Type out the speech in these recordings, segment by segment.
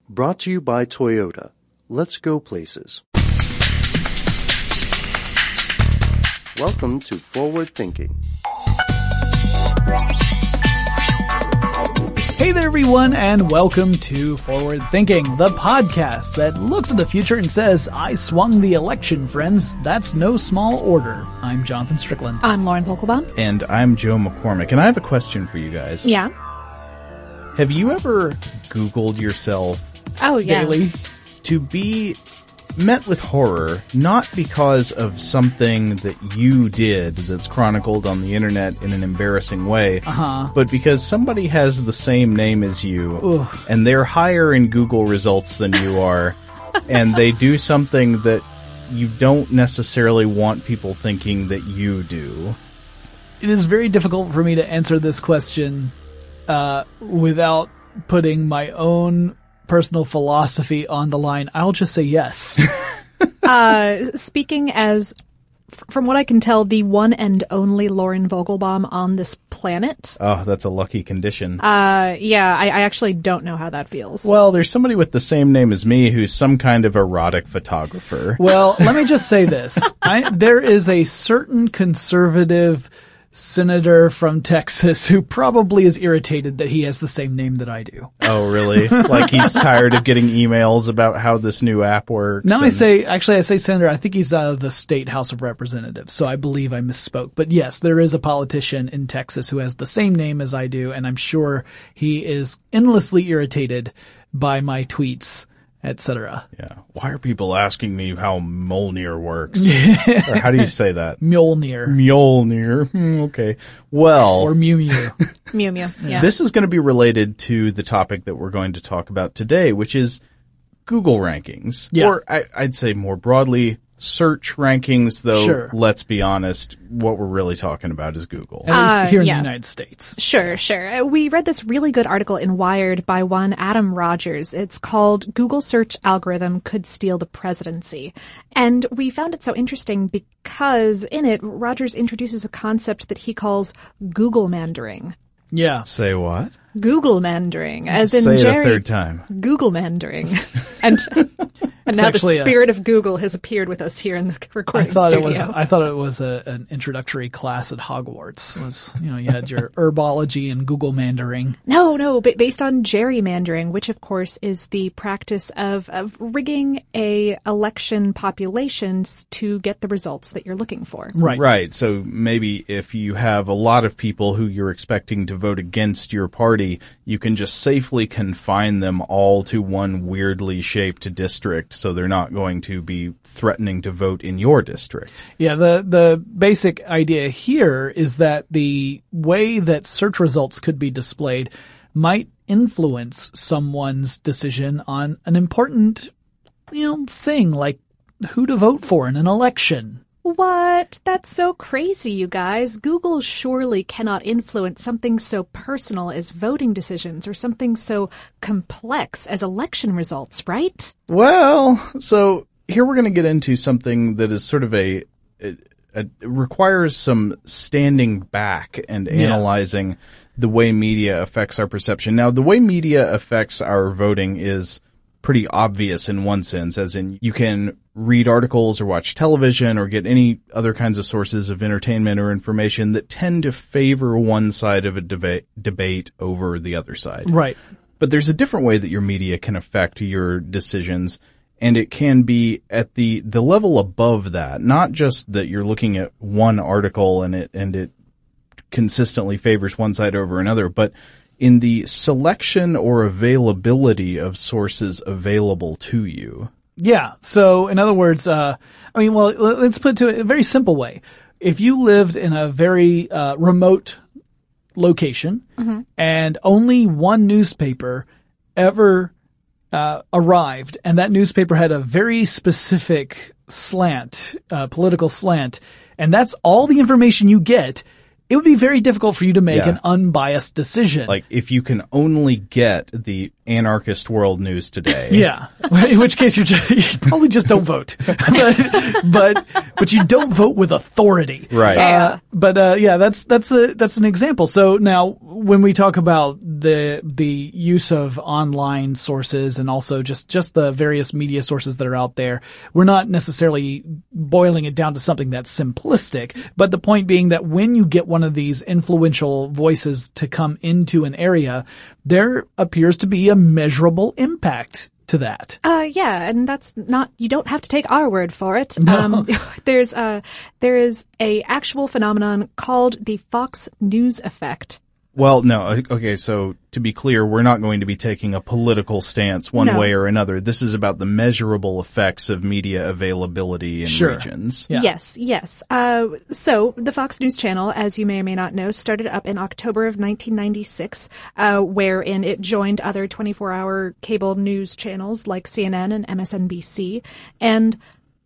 Brought to you by Toyota. Let's go places. Welcome to Forward Thinking. Hey there, everyone, and welcome to Forward Thinking, the podcast that looks at the future and says, I swung the election, friends. That's no small order. I'm Jonathan Strickland. I'm Lauren Vogelbaum. And I'm Joe McCormick, and I have a question for you guys. Yeah. Have you ever Googled yourself Daily to be met with horror, not because of something that you did that's chronicled on the internet in an embarrassing way, but because somebody has the same name as you, and they're higher in Google results than you are, and they do something that you don't necessarily want people thinking that you do? It is very difficult for me to answer this question without putting my own personal philosophy on the line. I'll just say yes. Speaking as, from what I can tell, the one and only Lauren Vogelbaum on this planet. Oh, that's a lucky condition. I actually don't know how that feels. Well, there's somebody with the same name as me who's some kind of erotic photographer. Well, let me just say this. There is a certain conservative senator from Texas who probably is irritated that he has the same name that I do. Oh, really? Like he's tired of getting emails about how this new app works? No, I say senator. I think he's the state House of Representatives, so I believe I misspoke. But yes, there is a politician in Texas who has the same name as I do, and I'm sure he is endlessly irritated by my tweets, etc. Yeah. Why are people asking me how Mjolnir works? Or how do you say that? Mjolnir. Okay. Well. Or Mew Mew. Mew Mew. Yeah. This is going to be related to the topic that we're going to talk about today, which is Google rankings. Yeah. Or I'd say more broadly, search rankings, though, Sure. Let's be honest, what we're really talking about is Google. At least here in yeah. the United States. Sure. We read this really good article in Wired by one Adam Rogers. It's called Google Search Algorithm Could Steal the Presidency. And we found it so interesting because in it, Rogers introduces a concept that he calls Google mandering. Yeah. Say what? Google mandering, as in Say Jerry. it a third time. Google mandering. And now the spirit of Google has appeared with us here in the recording studio. I thought it was an introductory class at Hogwarts. It was, you had your herbology and Google mandering. No, but based on gerrymandering, which of course is the practice of rigging a election populations to get the results that you're looking for. Right. Right. So maybe if you have a lot of people who you're expecting to vote against your party, you can just safely confine them all to one weirdly shaped district so they're not going to be threatening to vote in your district. Yeah, the basic idea here is that the way that search results could be displayed might influence someone's decision on an important, thing like who to vote for in an election. What? That's so crazy, you guys. Google surely cannot influence something so personal as voting decisions or something so complex as election results, right? Well, so here we're going to get into something that is sort of it requires some standing back and analyzing the way media affects our perception. Now, the way media affects our voting is pretty obvious in one sense, as in you can read articles or watch television or get any other kinds of sources of entertainment or information that tend to favor one side of a debate over the other side. Right. But there's a different way that your media can affect your decisions, and it can be at the level above that, not just that you're looking at one article and it consistently favors one side over another, but in the selection or availability of sources available to you. Yeah. So, in other words, let's put it to a very simple way. If you lived in a very remote location and only one newspaper ever arrived, and that newspaper had a very specific slant, political slant, and that's all the information you get, it would be very difficult for you to make Yeah. an unbiased decision. Like, if you can only get the anarchist world news today. Yeah. In which case you probably just don't vote. but you don't vote with authority. Right. Yeah. That's an example. So now when we talk about the use of online sources and also just the various media sources that are out there, we're not necessarily boiling it down to something that's simplistic, but the point being that when you get one of these influential voices to come into an area, there appears to be a measurable impact to that. Yeah, and that's not, you don't have to take our word for it. No. There is a actual phenomenon called the Fox News effect. Well, no. Okay, so to be clear, we're not going to be taking a political stance one No. way or another. This is about the measurable effects of media availability in Sure. regions. Yeah. Yes. So the Fox News Channel, as you may or may not know, started up in October of 1996, wherein it joined other 24-hour cable news channels like CNN and MSNBC. And,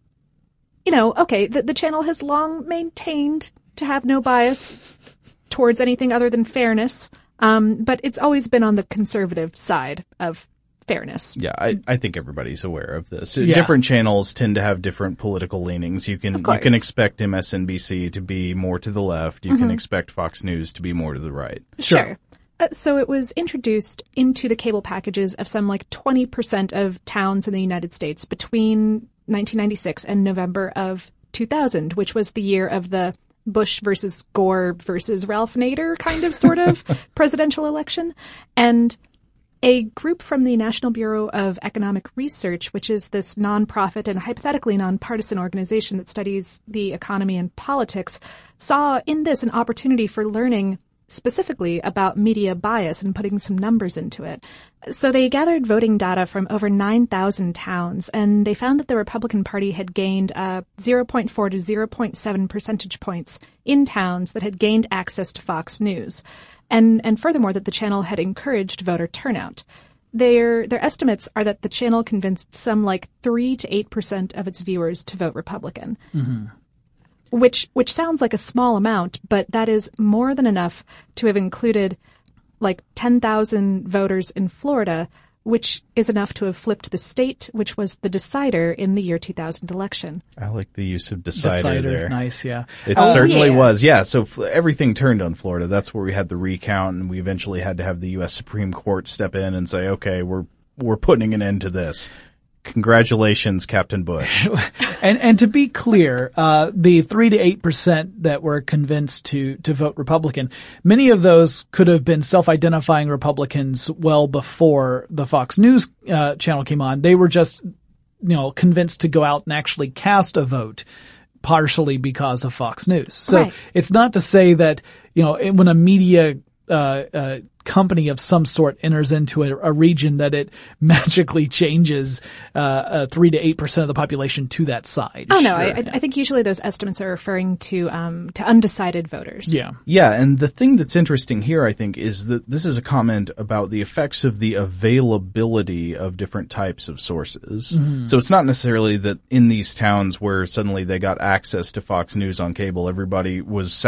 the channel has long maintained to have no bias towards anything other than fairness. But it's always been on the conservative side of fairness. Yeah, I think everybody's aware of this. Yeah. Different channels tend to have different political leanings. You can course. expect MSNBC to be more to the left. You can expect Fox News to be more to the right. Sure. So it was introduced into the cable packages of some 20% of towns in the United States between 1996 and November of 2000, which was the year of the Bush versus Gore versus Ralph Nader sort of presidential election. And a group from the National Bureau of Economic Research, which is this nonprofit and hypothetically nonpartisan organization that studies the economy and politics, saw in this an opportunity for learning specifically about media bias and putting some numbers into it. So they gathered voting data from over 9,000 towns, and they found that the Republican Party had gained 0.4 to 0.7 percentage points in towns that had gained access to Fox News. And furthermore, that the channel had encouraged voter turnout. Their estimates are that the channel convinced some 3 to 8% of its viewers to vote Republican. Mm-hmm. Which sounds like a small amount, but that is more than enough to have included 10,000 voters in Florida, which is enough to have flipped the state, which was the decider in the year 2000 election. I like the use of decider there. Nice, yeah. It certainly yeah. was. Yeah, so everything turned on Florida. That's where we had the recount, and we eventually had to have the U.S. Supreme Court step in and say, okay, we're putting an end to this. Congratulations, Captain Bush. And to be clear, the 3 to 8% that were convinced to vote Republican, many of those could have been self-identifying Republicans well before the Fox News channel came on. They were just, convinced to go out and actually cast a vote, partially because of Fox News. So Right. It's not to say that, when a media company of some sort enters into a region that it magically changes 3 to 8% of the population to that side. Oh, no, Sure. I think usually those estimates are referring to undecided voters. Yeah. Yeah, and the thing that's interesting here, I think, is that this is a comment about the effects of the availability of different types of sources. Mm-hmm. So it's not necessarily that in these towns where suddenly they got access to Fox News on cable, everybody was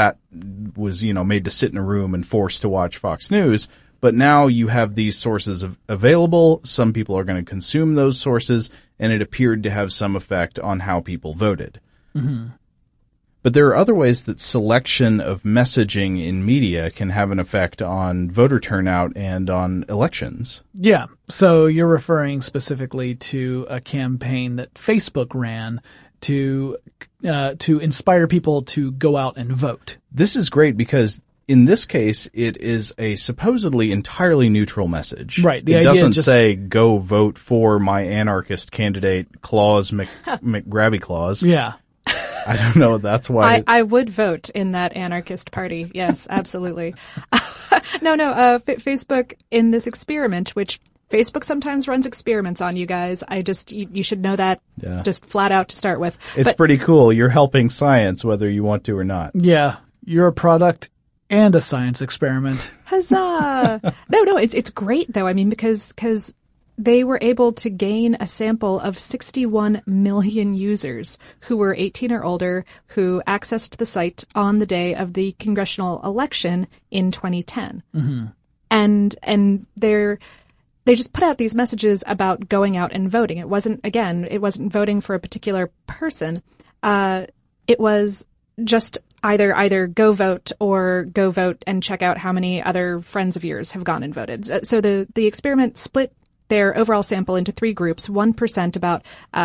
made to sit in a room and forced to watch Fox News. But now you have these sources available. Some people are going to consume those sources, and it appeared to have some effect on how people voted. Mm-hmm. But there are other ways that selection of messaging in media can have an effect on voter turnout and on elections. Yeah. So you're referring specifically to a campaign that Facebook ran to inspire people to go out and vote. This is great because in this case, it is a supposedly entirely neutral message. Right. The it idea doesn't just say, go vote for my anarchist candidate, Claus McGrabby Claus. Yeah. I don't know. That's why. I would vote in that anarchist party. Yes, absolutely. No. Facebook in this experiment, which Facebook sometimes runs experiments on you guys. You should know that just flat out to start with. It's pretty cool. You're helping science whether you want to or not. Yeah. You're a product and a science experiment. Huzzah! No, it's great though. I mean, because they were able to gain a sample of 61 million users who were 18 or older who accessed the site on the day of the congressional election in 2010. Mm-hmm. And they just put out these messages about going out and voting. It wasn't voting for a particular person. It was just either go vote or go vote and check out how many other friends of yours have gone and voted. So the experiment split their overall sample into 3 groups. 1%, about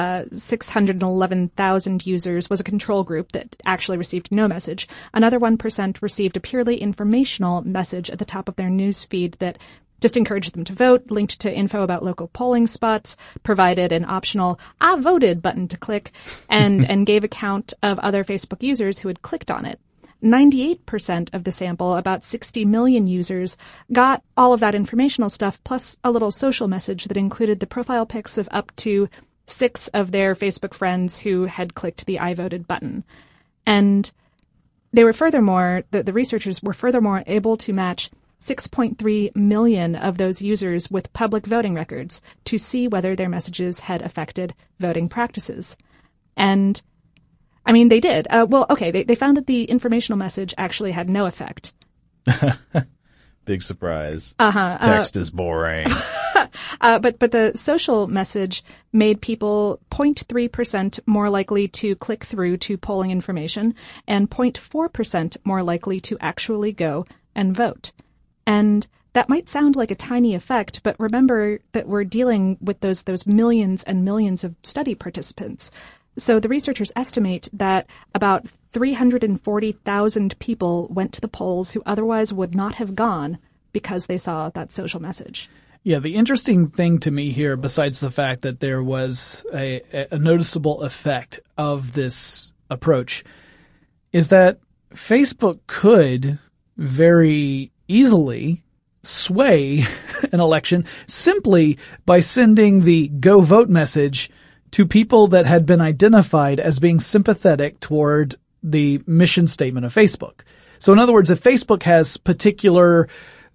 611,000 users, was a control group that actually received no message. Another 1% received a purely informational message at the top of their news feed that just encouraged them to vote, linked to info about local polling spots, provided an optional "I voted" button to click, and gave a count of other Facebook users who had clicked on it. 98% of the sample, about 60 million users, got all of that informational stuff plus a little social message that included the profile pics of up to 6 of their Facebook friends who had clicked the "I voted" button. And they were furthermore, the researchers were furthermore able to match 6.3 million of those users with public voting records to see whether their messages had affected voting practices. And, I mean, they did. They found that the informational message actually had no effect. Big surprise. Text is boring. But the social message made people 0.3% more likely to click through to polling information and 0.4% more likely to actually go and vote. And that might sound like a tiny effect, but remember that we're dealing with those millions and millions of study participants. So the researchers estimate that about 340,000 people went to the polls who otherwise would not have gone because they saw that social message. Yeah, the interesting thing to me here, besides the fact that there was a noticeable effect of this approach, is that Facebook could very easily sway an election simply by sending the "go vote" message to people that had been identified as being sympathetic toward the mission statement of Facebook. So in other words, if Facebook has particular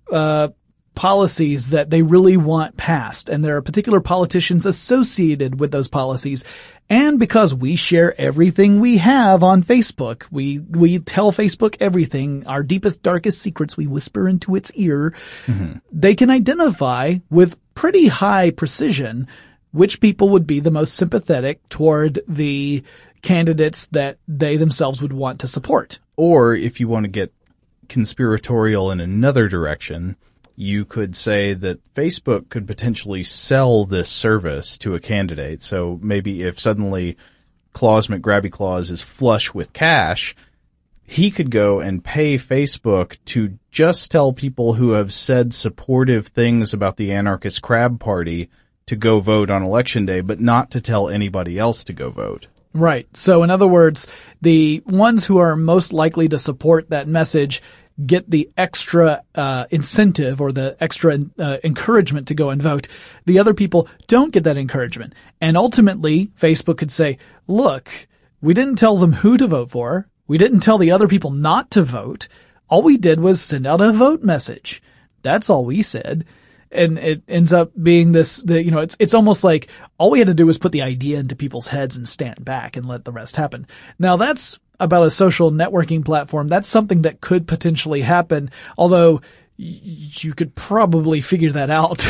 policies that they really want passed, and there are particular politicians associated with those policies, and because we share everything we have on Facebook, we tell Facebook everything, our deepest, darkest secrets we whisper into its ear, they can identify with pretty high precision which people would be the most sympathetic toward the candidates that they themselves would want to support. Or if you want to get conspiratorial in another direction, you could say that Facebook could potentially sell this service to a candidate. So maybe if suddenly Claus McGrabby-Claus is flush with cash, he could go and pay Facebook to just tell people who have said supportive things about the anarchist crab party to go vote on election day, but not to tell anybody else to go vote. Right. So in other words, the ones who are most likely to support that message get the extra incentive or the extra encouragement to go and vote. The other people don't get that encouragement. And ultimately, Facebook could say, look, we didn't tell them who to vote for. We didn't tell the other people not to vote. All we did was send out a vote message. That's all we said. And it ends up being it's almost like all we had to do was put the idea into people's heads and stand back and let the rest happen. Now that's about a social networking platform. That's something that could potentially happen, although you could probably figure that out.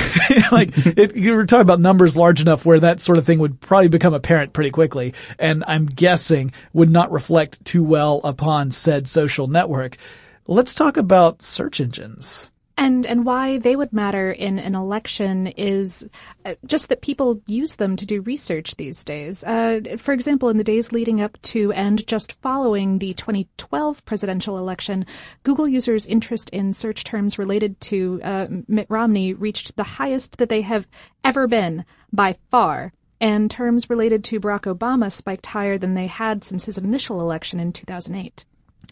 You were talking about numbers large enough where that sort of thing would probably become apparent pretty quickly, and I'm guessing would not reflect too well upon said social network. Let's talk about search engines. And why they would matter in an election is just that people use them to do research these days. For example, in the days leading up to and just following the 2012 presidential election, Google users' interest in search terms related to Mitt Romney reached the highest that they have ever been by far. And terms related to Barack Obama spiked higher than they had since his initial election in 2008.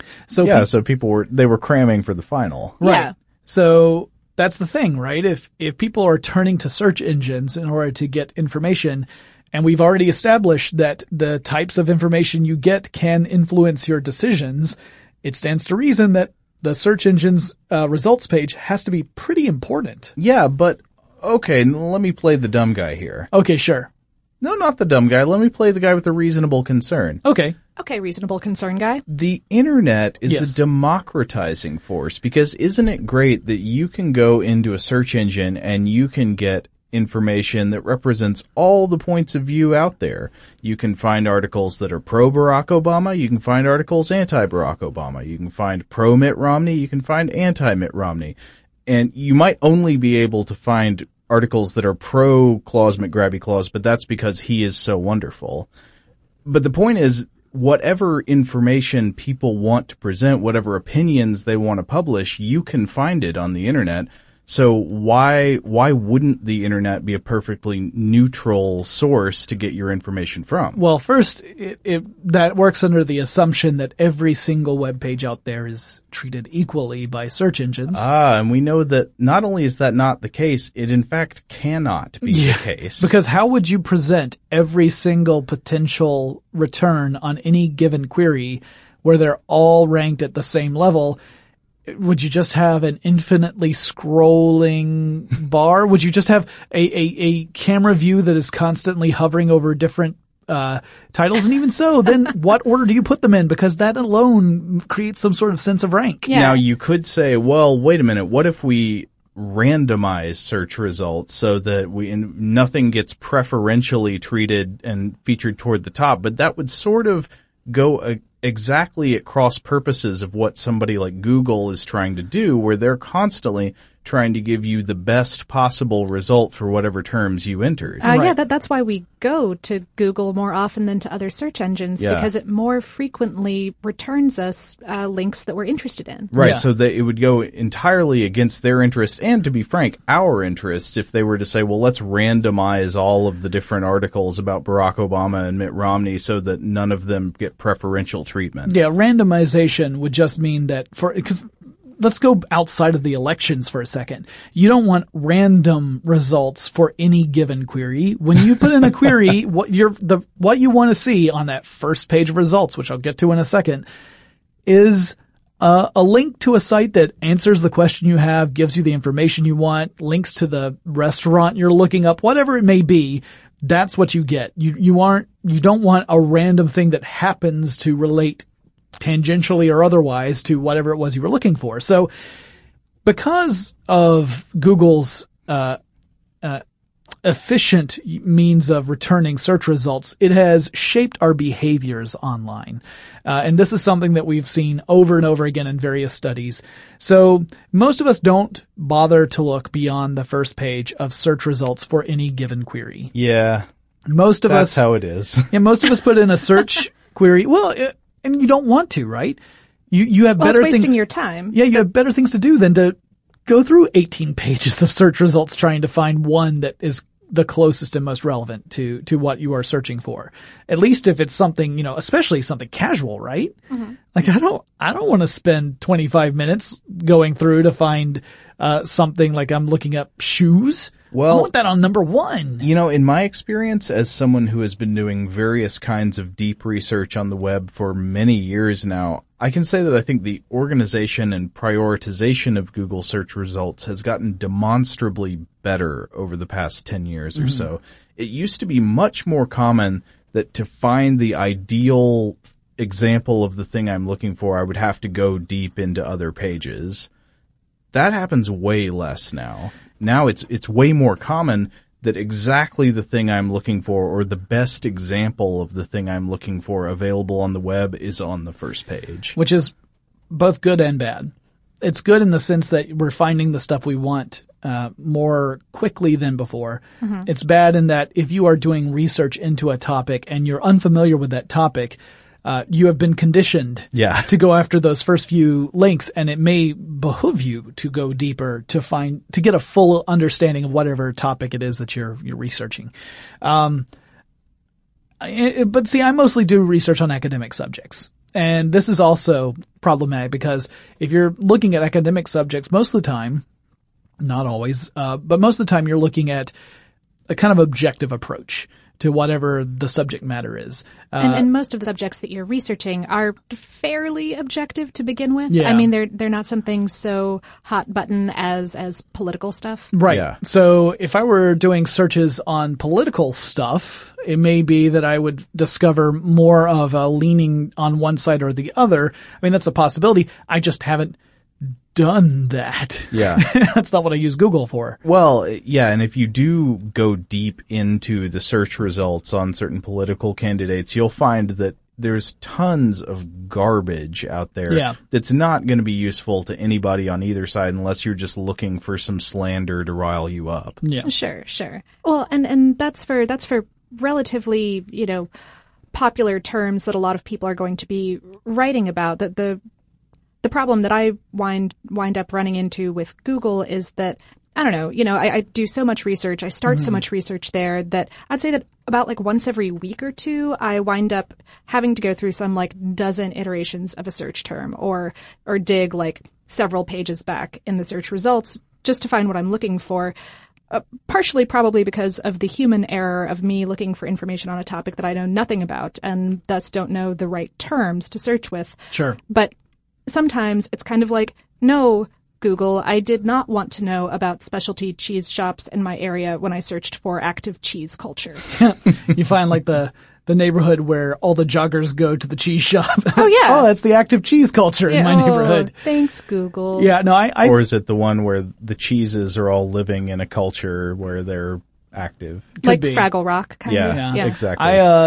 So people were cramming for the final. Right. Yeah. So that's the thing, right? If people are turning to search engines in order to get information, and we've already established that the types of information you get can influence your decisions, it stands to reason that the search engine's results page has to be pretty important. Yeah, but Okay, let me play the dumb guy here. Okay, sure. No, not the dumb guy. Let me play the guy with the reasonable concern. Okay. Okay, reasonable concern guy. The internet is Yes. a democratizing force because isn't it great that you can go into a search engine and you can get information that represents all the points of view out there. You can find articles that are pro-Barack Obama. You can find articles anti-Barack Obama. You can find pro-Mitt Romney. You can find anti-Mitt Romney. And you might only be able to find articles that are pro-Claus McGrabby Claus, but that's because he is so wonderful. But the point is, whatever information people want to present, whatever opinions they want to publish, you can find it on the internet. So why wouldn't the internet be a perfectly neutral source to get your information from? Well, first, that works under the assumption that every single web page out there is treated equally by search engines. And we know that not only is that not the case, it in fact cannot be the case. Because how would you present every single potential return on any given query where they're all ranked at the same level? Would you just have an infinitely scrolling bar? Would you just have a camera view that is constantly hovering over different titles? And even so, then what order do you put them in? Because that alone creates some sort of sense of rank. Yeah. Now you could say, well, wait a minute, what if we randomize search results so that nothing gets preferentially treated and featured toward the top? But that would sort of go exactly at cross purposes of what somebody like Google is trying to do, where they're constantly trying to give you the best possible result for whatever terms you entered. Yeah, that's why we go to Google more often than to other search engines, because it more frequently returns us links that we're interested in. Right, Yeah. so that it would go entirely against their interests and, to be frank, our interests if they were to say, well, let's randomize all of the different articles about Barack Obama and Mitt Romney so that none of them get preferential treatment. Yeah, randomization would just mean that because let's go outside of the elections for a second. You don't want random results for any given query. When you put in a query, what you want to see on that first page of results, which I'll get to in a second, is a link to a site that answers the question you have, gives you the information you want, links to the restaurant you're looking up, whatever it may be. That's what you get. You don't want a random thing that happens to relate tangentially or otherwise to whatever it was you were looking for. So because of Google's efficient means of returning search results, it has shaped our behaviors online. And this is something that we've seen over and over again in various studies. So most of us don't bother to look beyond the first page of search results for any given query. Yeah, Most of that's us, how it is. yeah, most of us put in a search query. Well, and you don't want to, right? You have better it's wasting things. your time. Yeah, you have better things to do than to go through 18 pages of search results trying to find one that is the closest and most relevant to what you are searching for. At least if it's something, especially something casual, right? Mm-hmm. Like I don't want to spend 25 minutes going through to find something like I'm looking up shoes. Well, I want that on number one. In my experience as someone who has been doing various kinds of deep research on the web for many years now, I can say that I think the organization and prioritization of Google search results has gotten demonstrably better over the past 10 years or so. It used to be much more common that to find the ideal example of the thing I'm looking for, I would have to go deep into other pages. That happens way less now. Now it's way more common that exactly the thing I'm looking for or the best example of the thing I'm looking for available on the web is on the first page. Which is both good and bad. It's good in the sense that we're finding the stuff we want more quickly than before. Mm-hmm. It's bad in that if you are doing research into a topic and you're unfamiliar with that topic, you have been conditioned to go after those first few links, and it may behoove you to go deeper to get a full understanding of whatever topic it is that you're researching. But see, I mostly do research on academic subjects. And this is also problematic because if you're looking at academic subjects, most of the time, not always, but most of the time you're looking at a kind of objective approach to whatever the subject matter is. And most of the subjects that you're researching are fairly objective to begin with. Yeah. I mean, they're not something so hot button as political stuff. Right. Yeah. So if I were doing searches on political stuff, it may be that I would discover more of a leaning on one side or the other. I mean, that's a possibility. I just haven't done that. Yeah. That's not what I use Google for. Well, yeah, and if you do go deep into the search results on certain political candidates, you'll find that there's tons of garbage out there Yeah. that's not going to be useful to anybody on either side unless you're just looking for some slander to rile you up. Yeah. Sure. Well, and that's for relatively, popular terms that a lot of people are going to be writing about. That the problem that I wind up running into with Google is that, I don't know, I do so much research. I start so much research there that I'd say that about like once every week or two, I wind up having to go through some like dozen iterations of a search term or dig like several pages back in the search results just to find what I'm looking for. Partially probably because of the human error of me looking for information on a topic that I know nothing about and thus don't know the right terms to search with. Sure. But sometimes it's kind of like, no, Google, I did not want to know about specialty cheese shops in my area when I searched for active cheese culture. You find like the neighborhood where all the joggers go to the cheese shop. Oh, yeah. Oh, that's the active cheese culture in my neighborhood. Thanks, Google. Yeah, no, I Or is it the one where the cheeses are all living in a culture where they're active? Like be. Fraggle Rock, kind of. Yeah, exactly.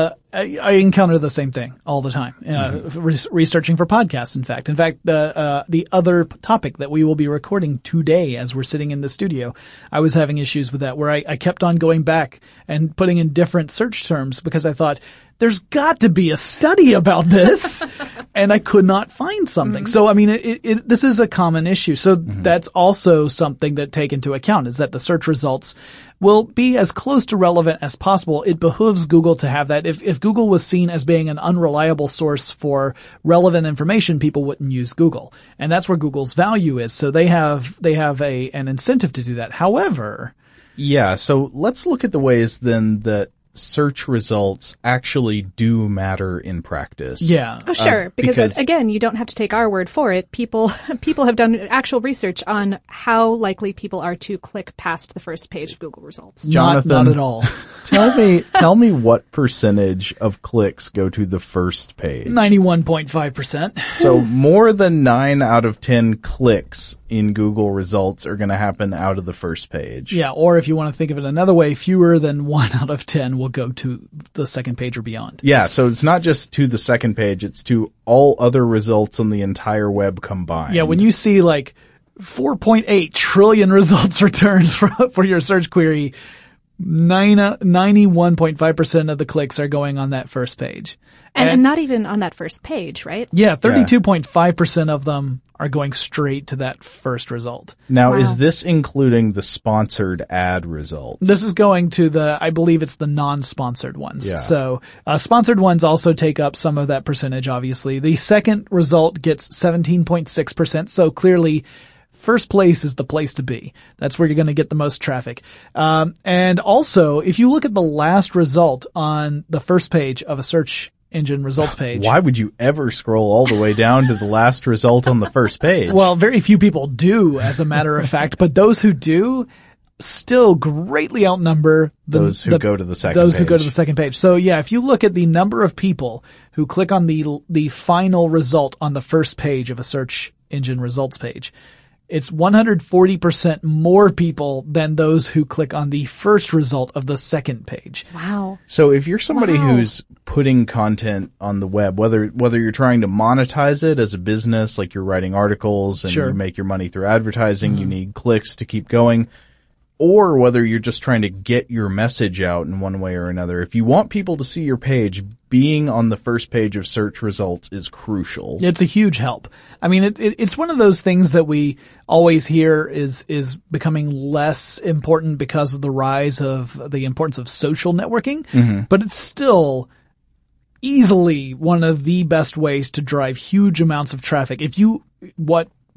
I encounter the same thing all the time. Researching for podcasts, in fact. The other topic that we will be recording today as we're sitting in the studio, I was having issues with that where I kept on going back and putting in different search terms because I thought, there's got to be a study about this. And I could not find something. So, I mean, this is a common issue. So that's also something to take into account is that the search results will be as close to relevant as possible. It behooves Google to have that. If Google was seen as being an unreliable source for relevant information, people wouldn't use Google. And that's where Google's value is. So they have an incentive to do that. However. Yeah. So let's look at the ways then that search results actually do matter in practice. Yeah. Oh, sure. Because again, you don't have to take our word for it. People have done actual research on how likely people are to click past the first page of Google results. Jonathan, not at all. Tell me what percentage of clicks go to the first page? 91.5%. So more than 9 out of 10 clicks in Google results are going to happen out of the first page. Yeah. Or if you want to think of it another way, fewer than 1 out of 10 will go to the second page or beyond. Yeah, so it's not just to the second page, it's to all other results on the entire web combined. Yeah, when you see like 4.8 trillion results returned for your search query, 91.5% of the clicks are going on that first page. And not even on that first page, right? Yeah, 32.5% of them are going straight to that first result. Now, Wow. is this including the sponsored ad results? This is going to I believe it's the non-sponsored ones. Yeah. So, sponsored ones also take up some of that percentage, obviously. The second result gets 17.6%, so clearly first place is the place to be. That's where you're going to get the most traffic. And also, if you look at the last result on the first page of a search engine results page. Why would you ever scroll all the way down to the last result on the first page? Well, very few people do, as a matter of fact, but those who do still greatly outnumber those who go to the second those page. who go to the second page. So yeah, if you look at the number of people who click on the final result on the first page of a search engine results page, it's 140% more people than those who click on the first result of the second page. Wow. So if you're somebody Wow. who's putting content on the web, whether you're trying to monetize it as a business, like you're writing articles and Sure. you make your money through advertising, you need clicks to keep going, or whether you're just trying to get your message out in one way or another, if you want people to see your page, being on the first page of search results is crucial. It's a huge help. I mean, it's one of those things that we always hear is becoming less important because of the rise of the importance of social networking, but it's still easily one of the best ways to drive huge amounts of traffic. What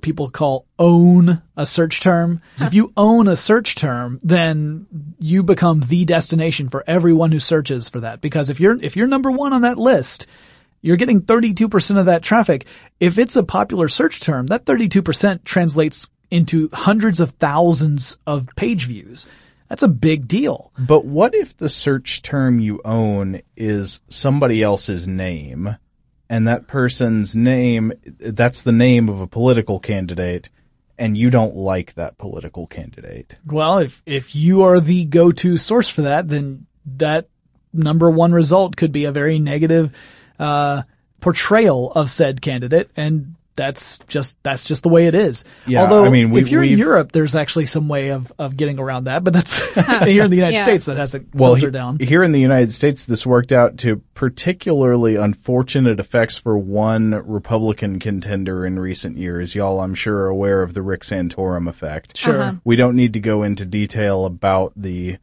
people call own a search term. So if you own a search term, then you become the destination for everyone who searches for that. Because if you're number one on that list, you're getting 32% of that traffic. If it's a popular search term, that 32% translates into hundreds of thousands of page views. That's a big deal. But what if the search term you own is somebody else's name, and that person's name, that's the name of a political candidate, and you don't like that political candidate? Well, if you are the go-to source for that, then that number one result could be a very negative portrayal of said candidate, and that's just the way it is. Yeah, although I mean, if you're in Europe, there's actually some way of getting around that, but that's here in the United States that hasn't filtered down. Here in the United States, this worked out to particularly unfortunate effects for one Republican contender in recent years. Y'all, I'm sure, are aware of the Rick Santorum effect. Sure. We don't need to go into detail about the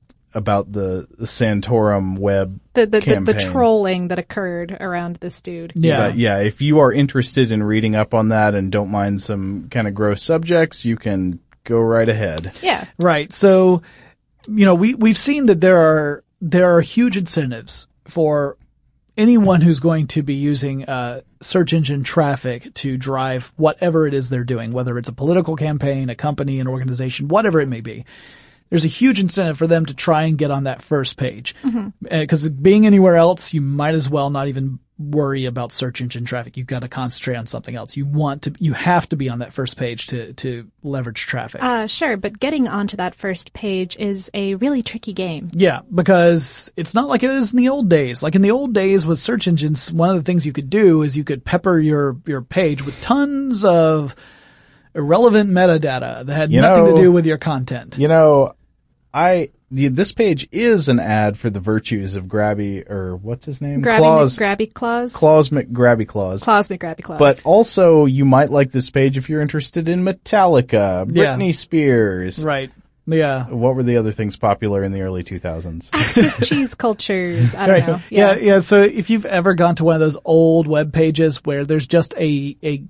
Santorum web campaign. The trolling that occurred around this dude. Yeah. But yeah, if you are interested in reading up on that and don't mind some kind of gross subjects, you can go right ahead. Yeah. Right. So, we've seen that there are huge incentives for anyone who's going to be using search engine traffic to drive whatever it is they're doing, whether it's a political campaign, a company, an organization, whatever it may be. There's a huge incentive for them to try and get on that first page. Because being anywhere else, you might as well not even worry about search engine traffic. You've got to concentrate on something else. You have to be on that first page to leverage traffic. Sure, but getting onto that first page is a really tricky game. Yeah, because it's not like it is in the old days. Like in the old days with search engines, one of the things you could do is you could pepper your page with tons of irrelevant metadata that had nothing to do with your content. This page is an ad for the virtues of Grabby, or what's his name? Grabby McGrabby-Claus? Claus McGrabby-Claus. Claus McGrabby-Claus. But also, you might like this page if you're interested in Metallica, Britney Spears. Right. Yeah. What were the other things popular in the early 2000s? Active cheese cultures. I don't know. Yeah. So if you've ever gone to one of those old web pages where there's just a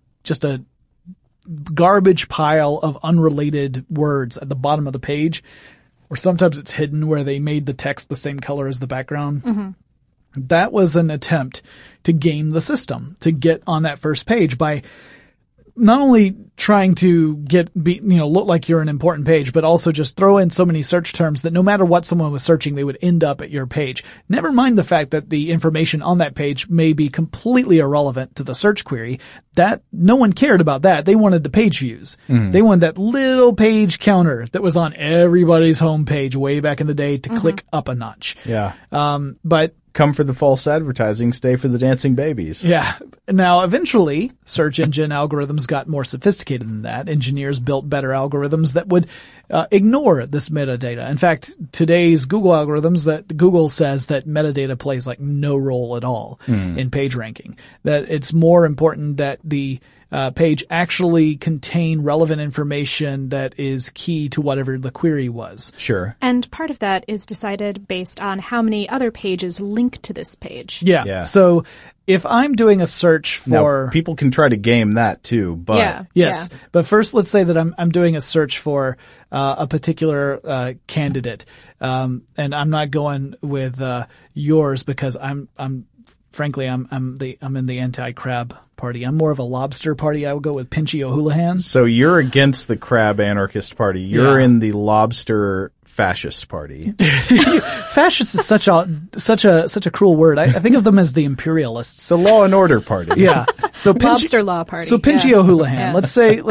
garbage pile of unrelated words at the bottom of the page, or sometimes it's hidden where they made the text the same color as the background. That was an attempt to game the system, to get on that first page by not only trying to look like you're an important page, but also just throw in so many search terms that no matter what someone was searching, they would end up at your page. Never mind the fact that the information on that page may be completely irrelevant to the search query. That no one cared about that. They wanted the page views. They wanted that little page counter that was on everybody's homepage way back in the day to click up a notch. Yeah. But come for the false advertising, stay for the dancing babies. Yeah. Now, eventually, search engine algorithms got more sophisticated than that. Engineers built better algorithms that would ignore this metadata. In fact, today's Google algorithms, that Google says that metadata plays like no role at all in page ranking. That it's more important that the page actually contain relevant information that is key to whatever the query was. Sure. And part of that is decided based on how many other pages link to this page. Yeah. So if I'm doing a search for... Now, people can try to game that too, but... Yes. But first, let's say that I'm doing a search for a particular candidate. And I'm not going with yours because frankly, I'm in the anti-crab party. I'm more of a lobster party. I would go with Pinchy O'Houlihan. So you're against the crab anarchist party. You're in the lobster fascist party. Fascist is such a cruel word. I think of them as the imperialists. The law and order party. Yeah. So Lobster law party. So Pinchy O'Houlihan. Yeah. Let's say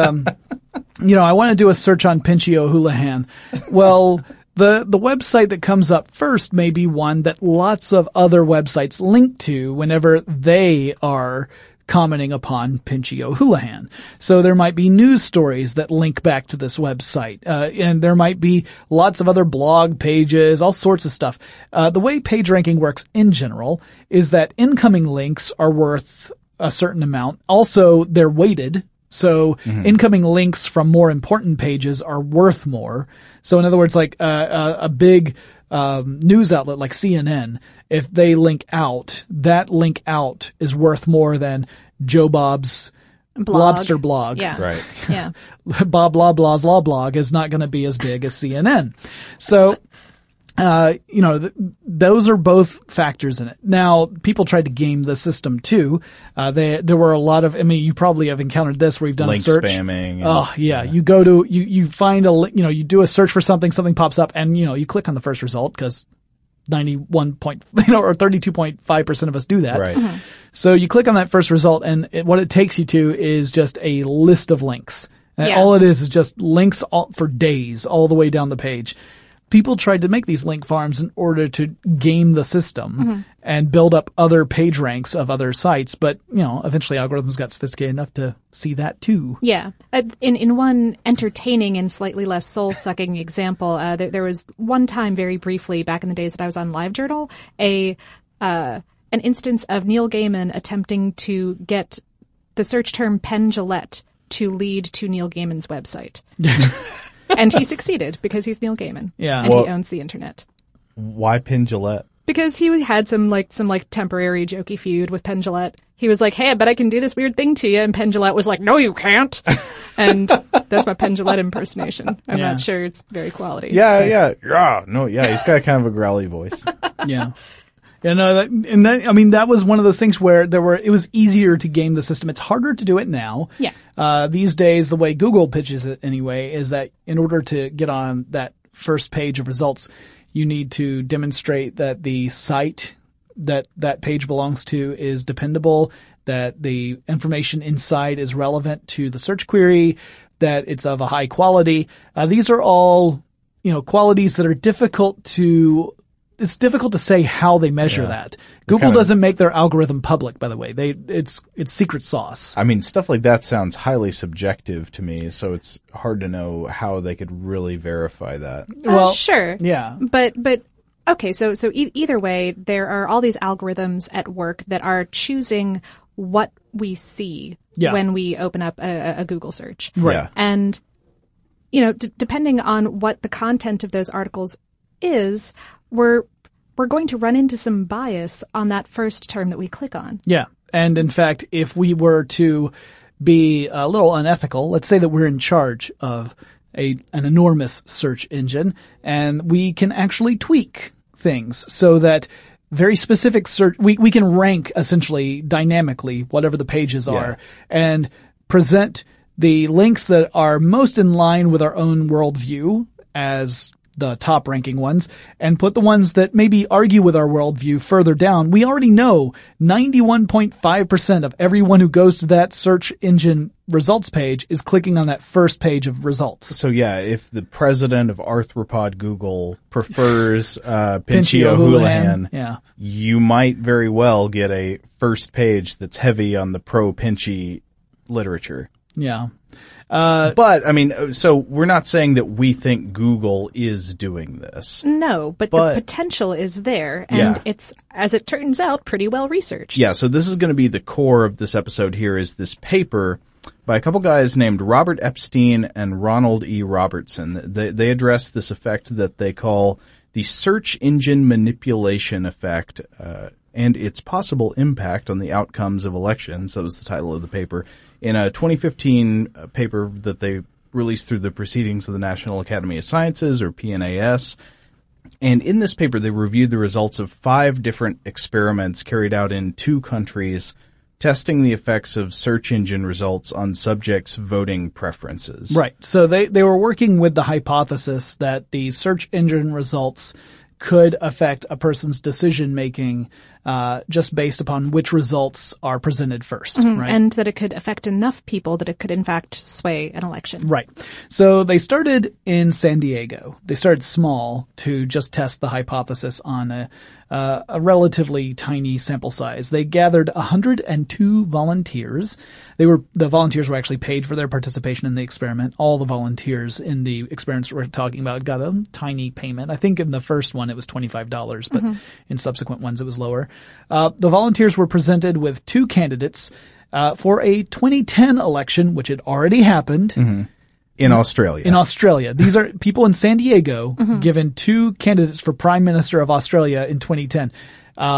I want to do a search on Pinchy O'Houlihan. Well, the website that comes up first may be one that lots of other websites link to whenever they are commenting upon Pinchy O'Houlihan. So there might be news stories that link back to this website. And there might be lots of other blog pages, all sorts of stuff. The way page ranking works in general is that incoming links are worth a certain amount. Also, they're weighted. So incoming links from more important pages are worth more. So in other words, like a big news outlet like CNN, if they link out, that link out is worth more than Joe Bob's Lobster blog. Yeah. Right. Yeah. Bob blah blah's law blog is not going to be as big as CNN. So, those are both factors in it. Now, people tried to game the system too. There were a lot of, you probably have encountered this where you've done Link a search. spamming. Oh, yeah. You go to, you find you do a search for something pops up and, you click on the first result because 32.5% of us do that. Right. Mm-hmm. So you click on that first result and what it takes you to is just a list of links. And Yeah. all it is just links for days all the way down the page. People tried to make these link farms in order to game the system and build up other page ranks of other sites. But, eventually algorithms got sophisticated enough to see that too. Yeah. In one entertaining and slightly less soul-sucking example, there was one time very briefly back in the days that I was on LiveJournal, an instance of Neil Gaiman attempting to get the search term Penn Jillette to lead to Neil Gaiman's website. And he succeeded because he's Neil Gaiman. Yeah. And he owns the internet. Why Penn Jillette? Because he had some temporary jokey feud with Penn Jillette. He was like, hey, I bet I can do this weird thing to you. And Penn Jillette was like, no, you can't. And that's my Penn Jillette impersonation. I'm not sure it's very quality. Yeah. He's got kind of a growly voice. Yeah. Yeah, no, that was one of those things where it was easier to game the system. It's harder to do it now. Yeah. These days, the way Google pitches it anyway is that in order to get on that first page of results, you need to demonstrate that the site that page belongs to is dependable, that the information inside is relevant to the search query, that it's of a high quality. These are all, qualities that are difficult to say how they measure that. Google doesn't make their algorithm public, by the way. It's secret sauce. Stuff like that sounds highly subjective to me, so it's hard to know how they could really verify that. Well, sure. Yeah. But okay, so either way, there are all these algorithms at work that are choosing what we see when we open up a Google search. Right. Yeah. And, depending on what the content of those articles is, we're going to run into some bias on that first term that we click on. Yeah. And in fact, if we were to be a little unethical, let's say that we're in charge of an enormous search engine and we can actually tweak things so that very specific search, we can rank essentially dynamically whatever the pages are and present the links that are most in line with our own worldview as the top ranking ones and put the ones that maybe argue with our worldview further down. We already know 91.5% of everyone who goes to that search engine results page is clicking on that first page of results. So if the president of arthropod Google prefers Pinchy O'Houlihan, you might very well get a first page that's heavy on the pro-Pinchy literature. Yeah. But, so we're not saying that we think Google is doing this. No, but the potential is there, and it's, as it turns out, pretty well researched. Yeah, so this is going to be the core of this episode here is this paper by a couple guys named Robert Epstein and Ronald E. Robertson. They address this effect that they call the search engine manipulation effect, and its possible impact on the outcomes of elections. That was the title of the paper. In a 2015 paper that they released through the Proceedings of the National Academy of Sciences, or PNAS. And in this paper, they reviewed the results of 5 different experiments carried out in 2 countries, testing the effects of search engine results on subjects' voting preferences. Right. So they were working with the hypothesis that the search engine results could affect a person's decision making just based upon which results are presented first, right? And that it could affect enough people that it could in fact sway an election. Right. So they started in San Diego. They started small to just test the hypothesis on a relatively tiny sample size. They gathered 102 volunteers. The volunteers were actually paid for their participation in the experiment. All the volunteers in the experiments we're talking about got a tiny payment. I think in the first one it was $25, but in subsequent ones it was lower. The volunteers were presented with 2 candidates for a 2010 election, which had already happened. In Australia. In Australia. These are people in San Diego given 2 candidates for Prime Minister of Australia in 2010.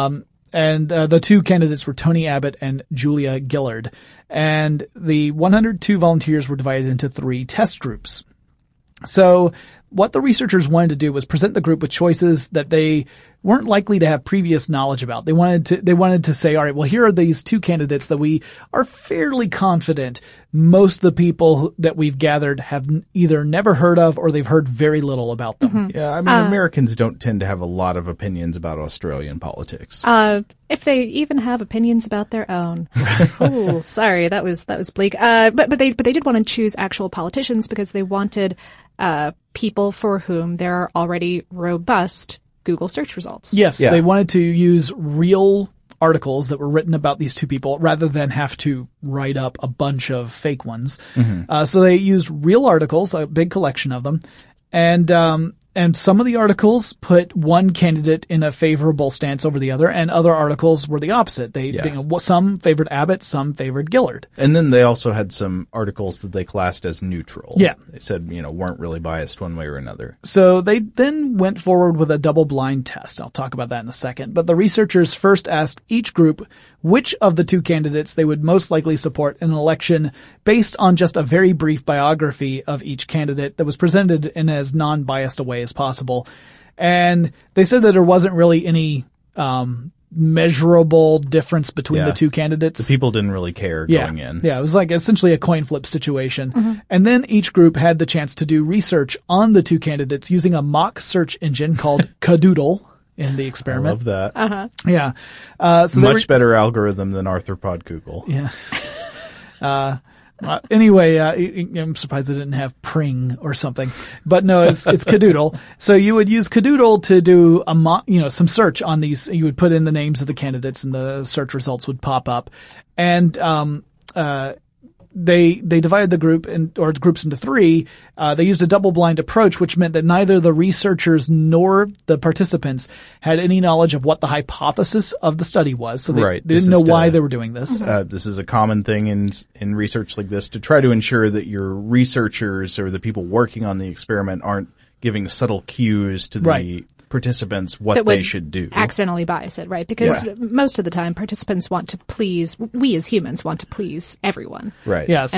the two candidates were Tony Abbott and Julia Gillard. And the 102 volunteers were divided into 3 test groups. So what the researchers wanted to do was present the group with choices that they weren't likely to have previous knowledge about. They wanted to say, all right, well, here are these 2 candidates that we are fairly confident most of the people that we've gathered have either never heard of or they've heard very little about them. Mm-hmm. Yeah, I mean, Americans don't tend to have a lot of opinions about Australian politics. If they even have opinions about their own. Oh, sorry, that was bleak. But they did want to choose actual politicians because they wanted people for whom there are already robust Google search results. Yes, Yeah. they wanted to use real articles that were written about these 2 people rather than have to write up a bunch of fake ones. So they used real articles, a big collection of them, and some of the articles put one candidate in a favorable stance over the other, and other articles were the opposite. Some favored Abbott, some favored Gillard. And then they also had some articles that they classed as neutral. Yeah. They said, weren't really biased one way or another. So they then went forward with a double-blind test. I'll talk about that in a second. But the researchers first asked each group which of the 2 candidates they would most likely support in an election based on just a very brief biography of each candidate that was presented in as non-biased a way as possible. And they said that there wasn't really any measurable difference between the 2 candidates. The people didn't really care going in. Yeah, it was like essentially a coin flip situation. And then each group had the chance to do research on the 2 candidates using a mock search engine called Kadoodle in the I experiment. love that. Yeah. So Much better algorithm than arthropod Google. Yeah. Anyway, I'm surprised they didn't have Pring or something, but no, it's Kadoodle. So you would use Kadoodle to do some search on these. You would put in the names of the candidates and the search results would pop up. And, they divided the groups into 3. They used a double-blind approach, which meant that neither the researchers nor the participants had any knowledge of what the hypothesis of the study was. So they didn't know why they were doing this. This is a common thing in research like this to try to ensure that your researchers or the people working on the experiment aren't giving subtle cues to the participants what they should do. Accidentally bias it, right? Because most of the time participants want to please, we as humans want to please everyone. Right. Yeah.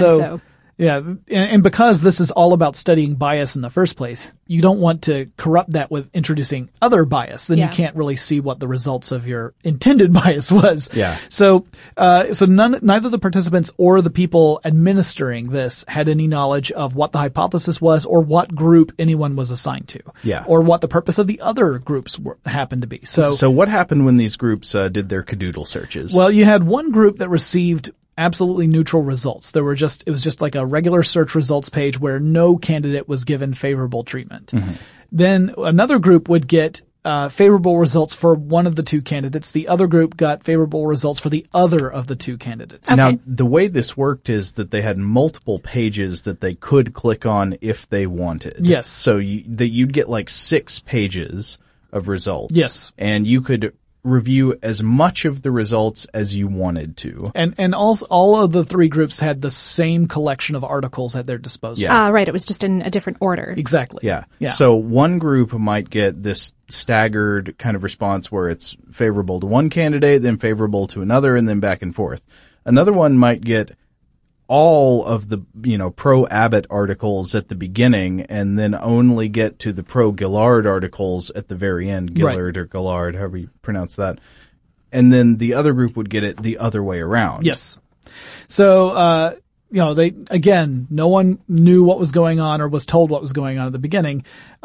And because this is all about studying bias in the first place, you don't want to corrupt that with introducing other bias. Then you can't really see what the results of your intended bias was. Yeah. So neither the participants or the people administering this had any knowledge of what the hypothesis was or what group anyone was assigned to. Yeah. Or what the purpose of the other groups happened to be. So what happened when these groups did their Kadoodle searches? Well, you had one group that received absolutely neutral results. It was just like a regular search results page where no candidate was given favorable treatment. Then another group would get favorable results for one of the 2 candidates. The other group got favorable results for the other of the 2 candidates. Okay. Now, the way this worked is that they had multiple pages that they could click on if they wanted. Yes. So you'd get like 6 pages of results. Yes. And you could review as much of the results as you wanted to. And all of the 3 groups had the same collection of articles at their disposal. Yeah. Right. It was just in a different order. Exactly. Yeah. Yeah. So one group might get this staggered kind of response where it's favorable to one candidate, then favorable to another, and then back and forth. Another one might get all of the, pro Abbott articles at the beginning and then only get to the pro Gillard articles at the very end, Gillard or Gillard, however you pronounce that. And then the other group would get it the other way around. Yes. So, no one knew what was going on or was told what was going on at the beginning.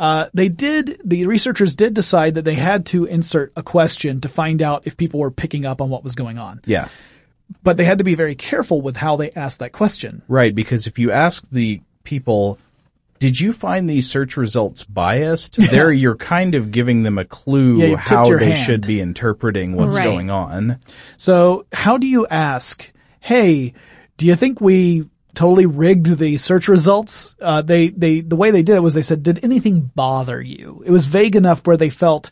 The researchers did decide that they had to insert a question to find out if people were picking up on what was going on. Yeah. But they had to be very careful with how they asked that question. Right, because if you ask the people, did you find these search results biased? There you're kind of giving them a clue how they should be interpreting what's going on. So how do you ask, hey, do you think we totally rigged the search results? The way they did it was they said, did anything bother you? It was vague enough where they felt,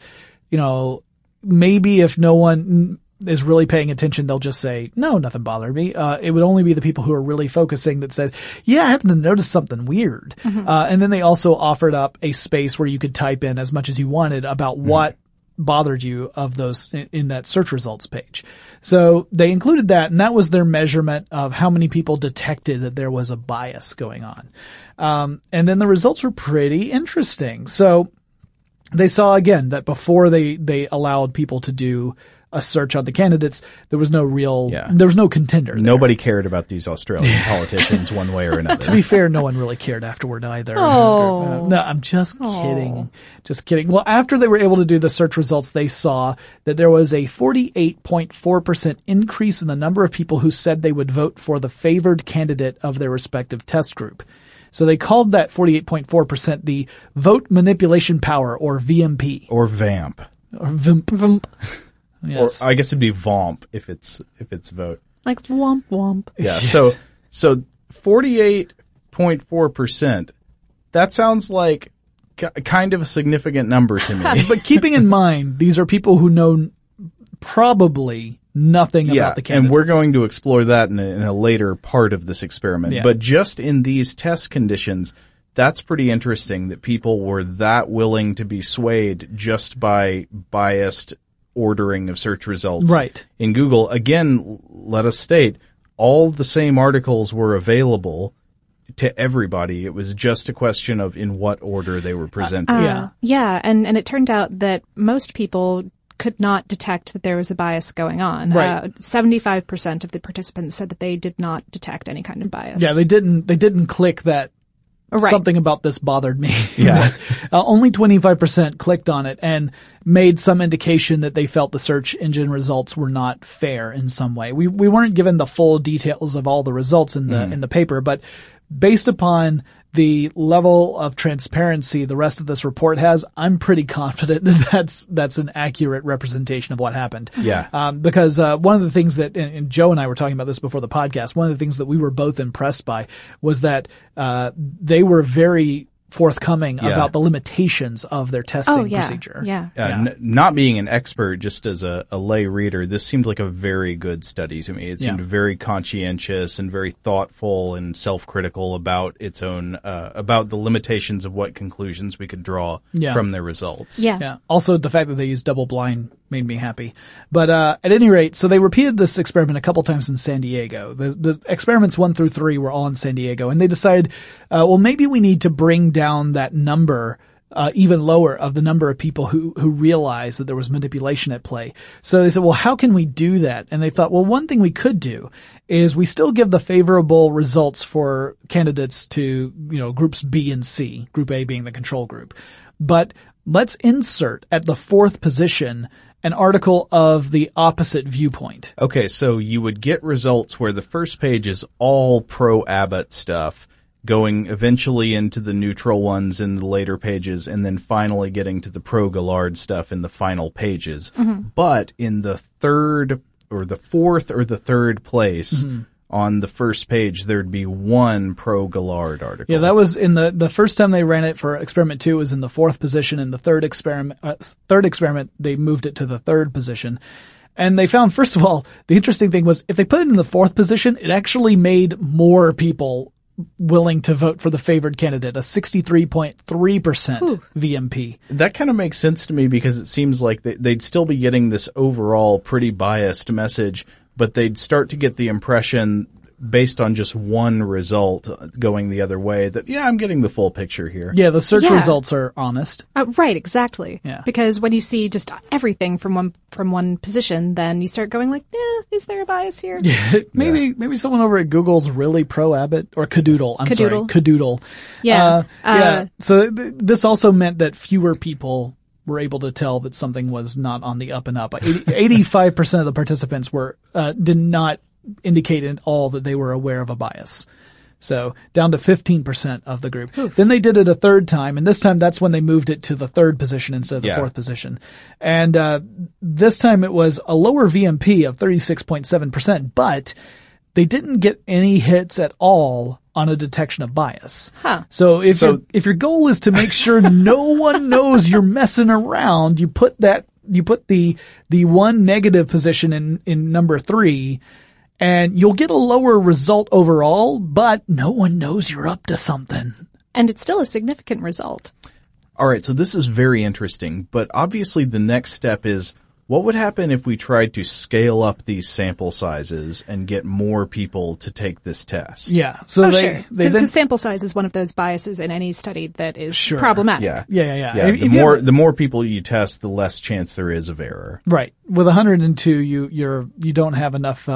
maybe if no one is really paying attention, they'll just say, no, nothing bothered me. It would only be the people who are really focusing that said, yeah, I happened to notice something weird. And then they also offered up a space where you could type in as much as you wanted about what bothered you of those in that search results page. So they included that, and that was their measurement of how many people detected that there was a bias going on. And then the results were pretty interesting. So they saw again that before they allowed people to do a search on the candidates, there was no there was no contender there. Nobody cared about these Australian politicians one way or another. To be fair, no one really cared afterward either. Oh. No, I'm just kidding. Just kidding. Well, after they were able to do the search results, they saw that there was a 48.4% increase in the number of people who said they would vote for the favored candidate of their respective test group. So they called that 48.4% the vote manipulation power, or VMP. Or VAMP. Or VMP. Yes. Or I guess it'd be VOMP if it's vote. Like womp womp. Yeah. So 48.4%. That sounds like kind of a significant number to me. But keeping in mind, these are people who know probably nothing about the candidates. And we're going to explore that in a later part of this experiment. Yeah. But just in these test conditions, that's pretty interesting that people were that willing to be swayed just by biased ordering of search results. Right. In Google. Again, let us state, all the same articles were available to everybody. It was just a question of in what order they were presented. Yeah, and it turned out that most people could not detect that there was a bias going on. Right. 75% of the participants said that they did not detect any kind of bias. Yeah, they didn't click that. Right. Something about this bothered me. Yeah. Only 25% clicked on it and made some indication that they felt the search engine results were not fair in some way. We weren't given the full details of all the results in the paper, but based upon the level of transparency the rest of this report has, I'm pretty confident that that's an accurate representation of what happened. Yeah. Because one of the things that, and Joe and I were talking about this before the podcast, one of the things that we were both impressed by was that they were very forthcoming about the limitations of their testing procedure. Not being an expert, just as a lay reader, this seemed like a very good study to me. It seemed very conscientious and very thoughtful and self-critical about its own, about the limitations of what conclusions we could draw from their results. Yeah. Also, the fact that they used double blind made me happy. But at any rate, so they repeated this experiment a couple times in San Diego. The experiments 1 through 3 were all in San Diego, and they decided, well, maybe we need to bring down that number even lower of the number of people who realized that there was manipulation at play. So they said, well, how can we do that? And they thought, well, one thing we could do is we still give the favorable results for candidates to, groups B and C, group A being the control group. But let's insert at the 4th position an article of the opposite viewpoint. Okay, so you would get results where the first page is all pro-Abbott stuff, going eventually into the neutral ones in the later pages, and then finally getting to the pro-Gillard stuff in the final pages. Mm-hmm. But in the 3rd or the 4th or the 3rd place on the first page, there'd be one pro-Gillard article. Yeah, that was in the first time they ran it for experiment 2 was in the 4th position. In the third experiment, they moved it to the 3rd position. And they found, first of all, the interesting thing was if they put it in the 4th position, it actually made more people willing to vote for the favored candidate, a 63.3% VMP. That kind of makes sense to me because it seems like they'd still be getting this overall pretty biased message, but they'd start to get the impression based on just one result going the other way that, I'm getting the full picture here. Yeah, the search results are honest. Right, exactly. Yeah. Because when you see just everything from one position, then you start going like, is there a bias here? Yeah, maybe someone over at Google's really pro-Abbott or Cadoodle. Cadoodle. Yeah. So this also meant that fewer people were able to tell that something was not on the up and up. 85% of the participants did not indicate at all that they were aware of a bias. So down to 15% of the group. Oof. Then they did it a 3rd time, and this time that's when they moved it to the 3rd position instead of the 4th position. And this time it was a lower VMP of 36.7%, but they didn't get any hits at all on a detection of bias. Huh. So if your goal is to make sure no one knows you're messing around, you put the one negative position in number 3, and you'll get a lower result overall, but no one knows you're up to something. And it's still a significant result. All right, so this is very interesting, but obviously the next step is, what would happen if we tried to scale up these sample sizes and get more people to take this test? Yeah. So sure. they then, Because sample size is one of those biases in any study that is Sure. problematic. Yeah. yeah. Yeah, the more people you test, the less chance there is of error. Right. With 102, you don't have enough,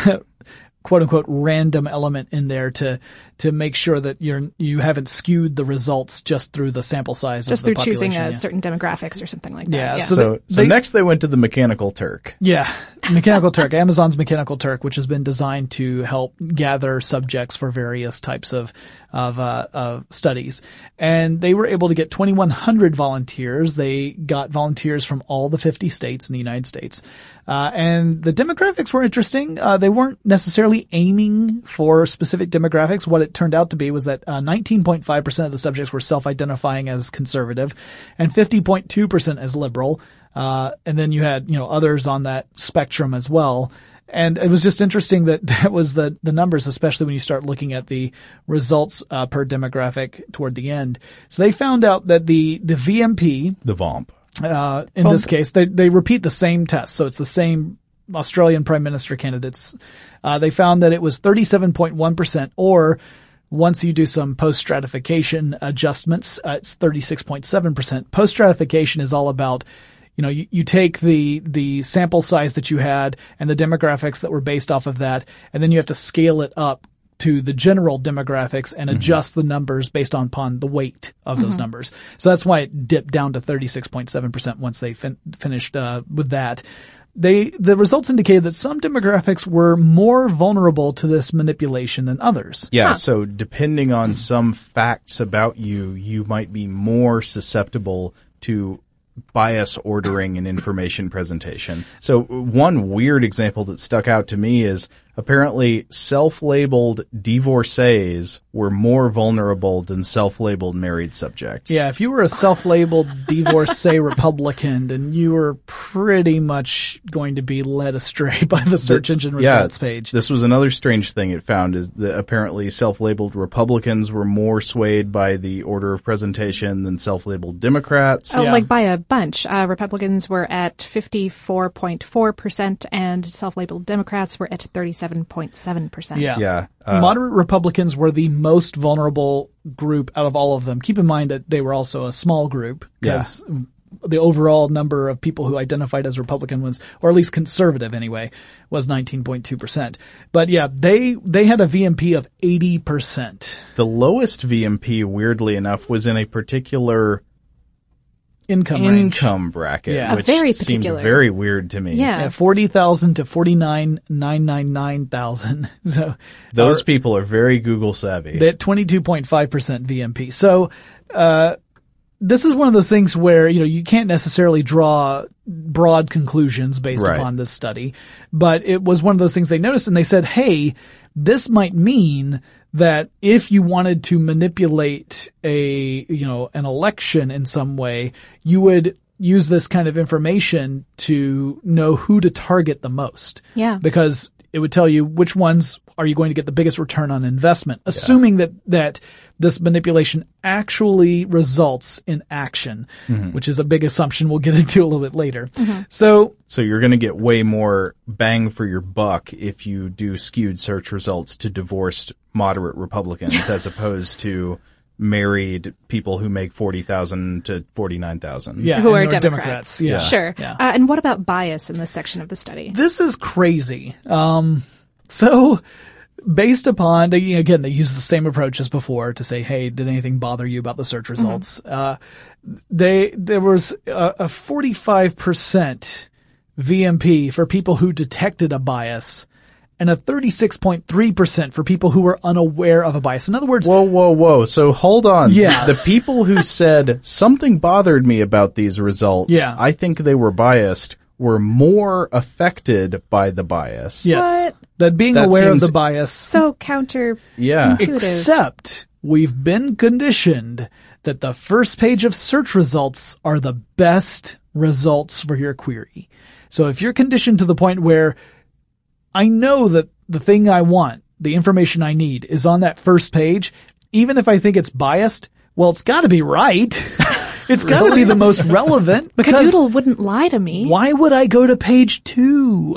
quote unquote random element in there to make sure that you haven't skewed the results just through the sample size Just of the through choosing population. certain demographics or something like that. Yeah, Yeah. so So next they went to the Mechanical Turk. Yeah, Mechanical Turk, Amazon's Mechanical Turk, which has been designed to help gather subjects for various types of studies. And they were able to get 2,100 volunteers. They got volunteers from all the 50 states in the United States. And the demographics were interesting. They weren't necessarily aiming for specific demographics. What it turned out to be was that 19.5% of the subjects were self-identifying as conservative and 50.2% as liberal. And then you had, others on that spectrum as well. And it was just interesting that was the numbers, especially when you start looking at the results per demographic toward the end. So they found out that the VMP, The VOMP. in this case, they repeat the same test. So it's the same Australian Prime Minister candidates. They found that it was 37.1%, or once you do some post-stratification adjustments, it's 36.7%. Post-stratification is all about, you take the sample size that you had and the demographics that were based off of that, and then you have to scale it up to the general demographics and adjust the numbers based upon the weight of those numbers. So that's why it dipped down to 36.7% once they finished with that. The results indicated that some demographics were more vulnerable to this manipulation than others. Yeah, so depending on some facts about you might be more susceptible to bias ordering and information presentation. So one weird example that stuck out to me is apparently self-labeled divorcees were more vulnerable than self-labeled married subjects. Yeah, if you were a self-labeled divorcee Republican, then you were pretty much going to be led astray by the search engine results page. This was another strange thing it found, is that apparently self-labeled Republicans were more swayed by the order of presentation than self-labeled Democrats. Oh, Yeah. like by a bunch. Republicans were at 54.4% and self-labeled Democrats were at 37.7%. Yeah. Yeah. Moderate Republicans were the most vulnerable group out of all of them. Keep in mind that they were also a small group because the overall number of people who identified as Republican was, or at least conservative anyway, was 19.2%. But yeah, they had a VMP of 80%. The lowest VMP, weirdly enough, was in a particular Income range. bracket, Yeah. which Very seemed particular. very weird to me. Yeah. Yeah, 40,000 to 49,999,000. So Those people are very Google savvy. they had 22.5% VMP. So, this is one of those things where, you can't necessarily draw broad conclusions based Right. upon this study, but it was one of those things they noticed and they said, hey, this might mean that if you wanted to manipulate an election in some way, you would use this kind of information to know who to target the most. Yeah. Because it would tell you which ones are you going to get the biggest return on investment, assuming that this manipulation actually results in action, which is a big assumption we'll get into a little bit later. So So you're going to get way more bang for your buck if you do skewed search results to divorced moderate Republicans as opposed to married people who make 40,000 to 49,000. yeah, Who and are or Democrats. Yeah. Sure. Yeah. And what about bias in this section of the study? This is crazy. So based upon, they use the same approach as before to say, hey, did anything bother you about the search results? There was a 45% VMP for people who detected a bias and a 36.3% for people who were unaware of a bias. In other words, Whoa. So hold on. Yes. The people who said something bothered me about these results, Yeah. I think they were biased, were more affected by the bias. yes, What? that being That aware of seems- the bias, So counter. Yeah. Intuitive. except we've been conditioned that the first page of search results are the best results for your query. So if you're conditioned to the point where I know that the thing I want, the information I need, is on that first page, even if I think it's biased, well, it's got to be right. It's got to be the most relevant because Cadoodle wouldn't lie to me. why would I go to page 2?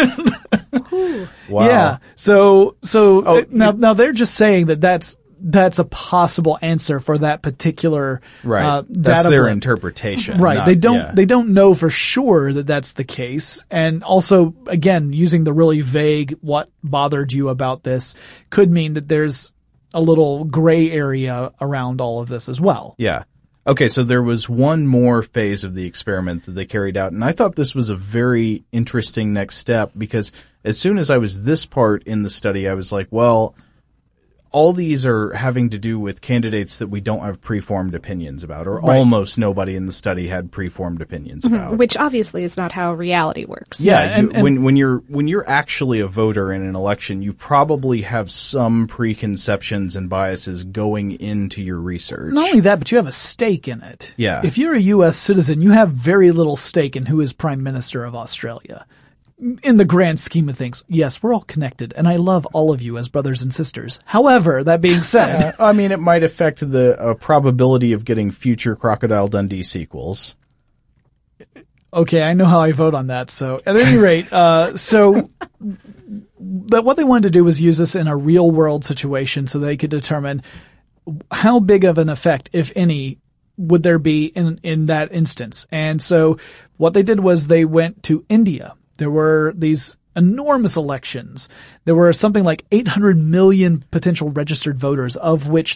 Wow. Yeah. So now they're just saying that that's a possible answer for that particular Right. That's data their blip. interpretation. Right. not- They don't know for sure that that's the case. And also, again, using the really vague "what bothered you about this" could mean that there's a little gray area around all of this as well. Yeah. Okay, so there was one more phase of the experiment that they carried out, and I thought this was a very interesting next step because as soon as I was this part in the study, I was like, well, all these are having to do with candidates that we don't have preformed opinions about, or Right. almost nobody in the study had preformed opinions about. Which obviously is not how reality works. Yeah, and when you're actually a voter in an election, you probably have some preconceptions and biases going into your research. not only that, but you have a stake in it. Yeah. If you're a U.S. citizen, you have very little stake in who is Prime Minister of Australia. In the grand scheme of things, yes, we're all connected, and I love all of you as brothers and sisters. However, that being said, I mean, it might affect the probability of getting future Crocodile Dundee sequels. okay, I know how I vote on that. So at any rate, but what they wanted to do was use this in a real world situation so they could determine how big of an effect, if any, would there be in that instance. And so what they did was they went to India. There were these enormous elections. There were something like 800 million potential registered voters, of which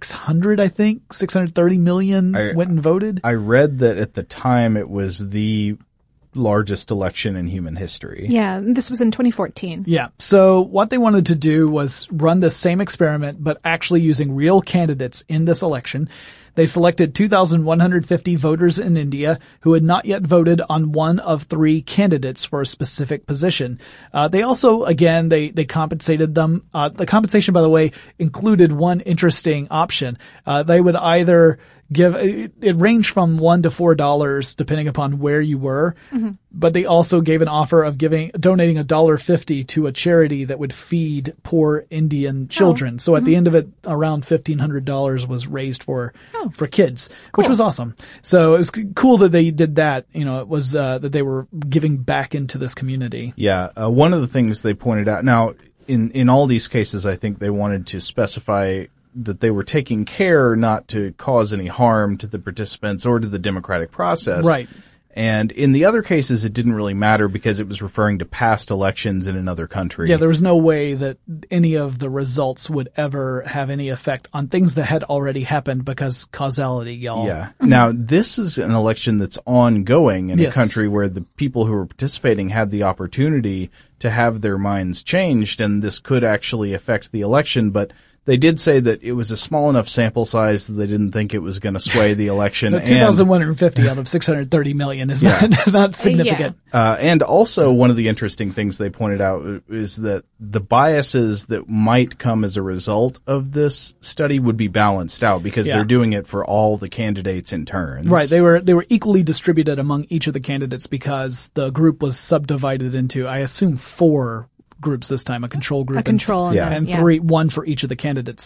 630 million went and voted. I read that at the time it was the largest election in human history. Yeah, this was in 2014. Yeah. So what they wanted to do was run the same experiment, but actually using real candidates in this election. They selected 2,150 voters in India who had not yet voted on one of 3 candidates for a specific position. They also, again, they compensated them. The compensation, by the way, included one interesting option. They would either give, it ranged from $1 to $4 depending upon where you were, but they also gave an offer of donating $1.50 to a charity that would feed poor Indian children. So at the end of it, around $1,500 was raised for kids, which was awesome. So it was cool that they did that. You know, it was that they were giving back into this community. Yeah. One of the things they pointed out, now in all these cases, I think they wanted to specify that they were taking care not to cause any harm to the participants or to the democratic process. Right. And in the other cases, it didn't really matter because it was referring to past elections in another country. Yeah, there was no way that any of the results would ever have any effect on things that had already happened because causality, y'all. Yeah. Now, this is an election that's ongoing in a Yes. country where the people who were participating had the opportunity to have their minds changed, and this could actually affect the election, but they did say that it was a small enough sample size that they didn't think it was going to sway the election. 2,150 out of 630 million is not significant. And also one of the interesting things they pointed out is that the biases that might come as a result of this study would be balanced out because they're doing it for all the candidates in turns. Right. They were equally distributed among each of the candidates because the group was subdivided into, I assume, 4 groups this time, a control group, and 3, one for each of the candidates.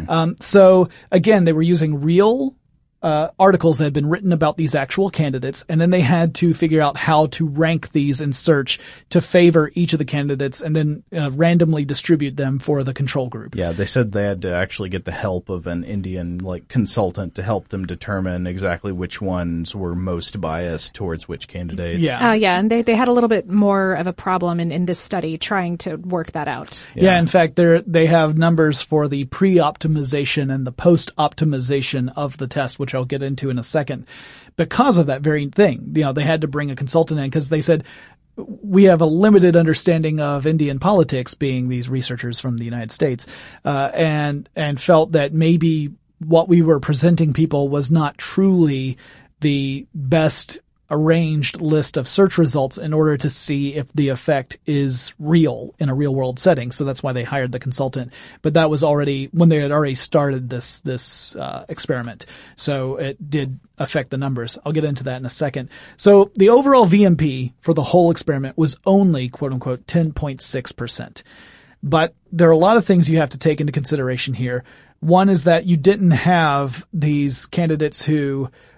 So again, they were using real articles that had been written about these actual candidates, and then they had to figure out how to rank these in search to favor each of the candidates and then randomly distribute them for the control group. Yeah, they said they had to actually get the help of an Indian consultant to help them determine exactly which ones were most biased towards which candidates. And they had a little bit more of a problem in this study trying to work that out. Yeah, in fact, they have numbers for the pre-optimization and the post-optimization of the test, which I'll get into in a second. Because of that very thing, they had to bring a consultant in because they said, we have a limited understanding of Indian politics, being these researchers from the United States, and felt that maybe what we were presenting people was not truly the best arranged list of search results in order to see if the effect is real in a real world setting. So that's why they hired the consultant. But that was already when they had already started this experiment. So it did affect the numbers. I'll get into that in a second. So the overall VMP for the whole experiment was only, quote unquote, 10.6%. But there are a lot of things you have to take into consideration here. One is that you didn't have these candidates who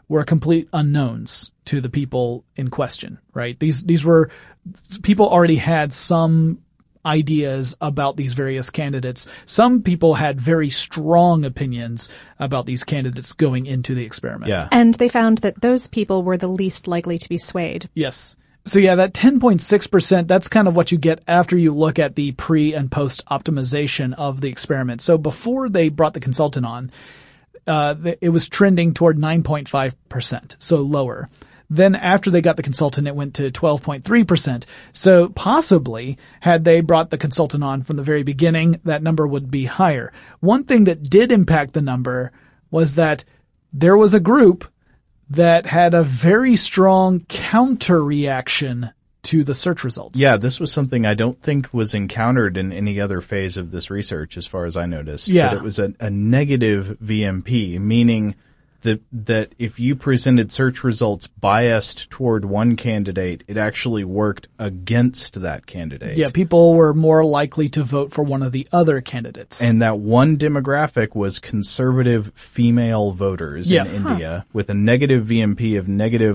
were complete unknowns to the people in question, right? These were people already had some ideas about these various candidates. Some people had very strong opinions about these candidates going into the experiment. Yeah. And they found that those people were the least likely to be swayed. Yes. So yeah, that 10.6%, that's kind of what you get after you look at the pre and post optimization of the experiment. So before they brought the consultant on, it was trending toward 9.5%, so lower. Then after they got the consultant, it went to 12.3%. So possibly, had they brought the consultant on from the very beginning, that number would be higher. One thing that did impact the number was that there was a group that had a very strong counter reaction to the search results. Yeah, this was something I don't think was encountered in any other phase of this research, as far as I noticed. Yeah. But it was a negative VMP, meaning that if you presented search results biased toward one candidate, it actually worked against that candidate. Yeah, people were more likely to vote for one of the other candidates. And that one demographic was conservative female voters Yeah. in India with a negative VMP of negative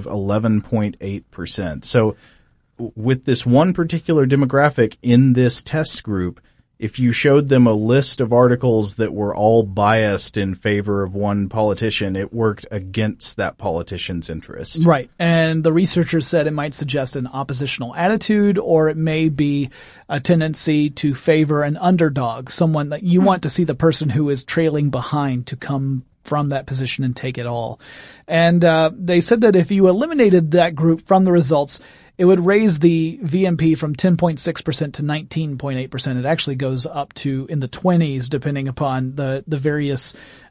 11.8%. So with this one particular demographic in this test group, if you showed them a list of articles that were all biased in favor of one politician, it worked against that politician's interest. Right. And the researchers said it might suggest an oppositional attitude, or it may be a tendency to favor an underdog, someone that you want to see the person who is trailing behind to come from that position and take it all. And they said that if you eliminated that group from the results, it would raise the VMP from 10.6% to 19.8%. It actually goes up to in the 20s, depending upon the various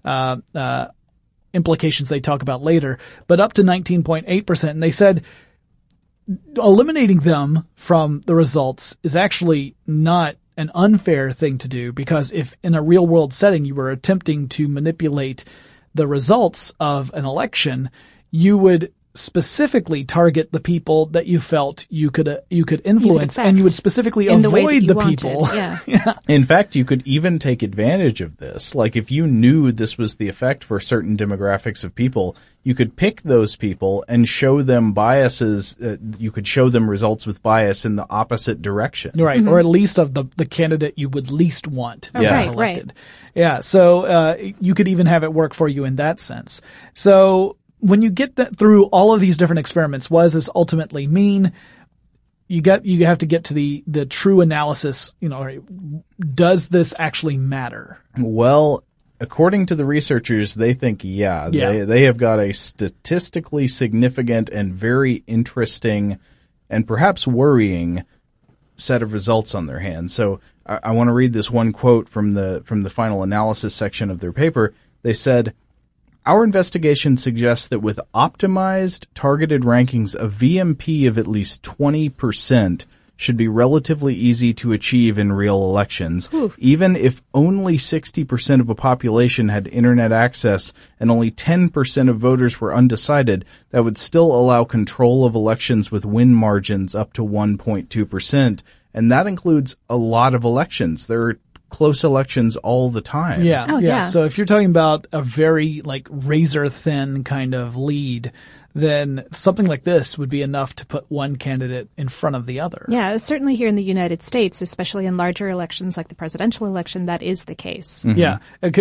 implications they talk about later, but up to 19.8%. And they said eliminating them from the results is actually not an unfair thing to do, because if in a real world setting you were attempting to manipulate the results of an election, you would specifically target the people that you felt you could influence, and you would specifically avoid the people. Yeah. Yeah. In fact, you could even take advantage of this. Like if you knew this was the effect for certain demographics of people, you could pick those people and show them biases. You could show them results with bias in the opposite direction. Right. Or at least of the candidate you would least want to Yeah. be Right, elected. Yeah. So, you could even have it work for you in that sense. So, when you get that through all of these different experiments, what does this ultimately mean? You have to get to the true analysis, does this actually matter? Well, according to the researchers, they think, they have got a statistically significant and very interesting and perhaps worrying set of results on their hands. So I want to read this one quote from the final analysis section of their paper. They said, "Our investigation suggests that with optimized targeted rankings, a VMP of at least 20% should be relatively easy to achieve in real elections. Even if only 60% of a population had internet access and only 10% of voters were undecided, that would still allow control of elections with win margins up to 1.2%. And that includes a lot of elections. There are close elections all the time. Yeah. Oh, yeah. So if you're talking about a very razor thin kind of lead, then something like this would be enough to put one candidate in front of the other. Yeah, certainly here in the United States, especially in larger elections like the presidential election, that is the case. Mm-hmm. Yeah.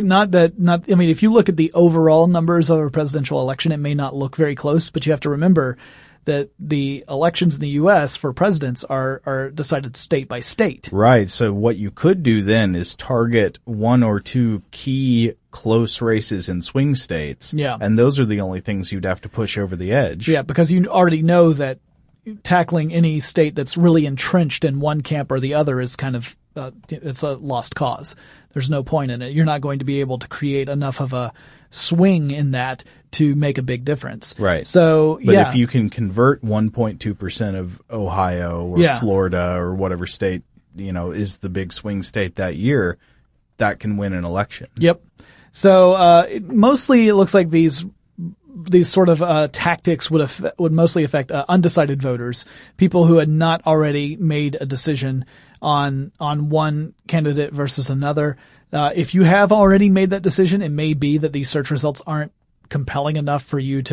If you look at the overall numbers of a presidential election, it may not look very close, but you have to remember that the elections in the U.S. for presidents are decided state by state. Right. So what you could do then is target one or two key close races in swing states. Yeah. And those are the only things you'd have to push over the edge. Yeah, because you already know that tackling any state that's really entrenched in one camp or the other is kind of, it's a lost cause. There's no point in it. You're not going to be able to create enough of a swing in that to make a big difference. Right. So, But yeah. if you can convert 1.2% of Ohio or Florida or whatever state, is the big swing state that year, that can win an election. Yep. So, mostly it looks like these sort of tactics would mostly affect undecided voters, people who had not already made a decision on one candidate versus another. If you have already made that decision, it may be that these search results aren't compelling enough for you to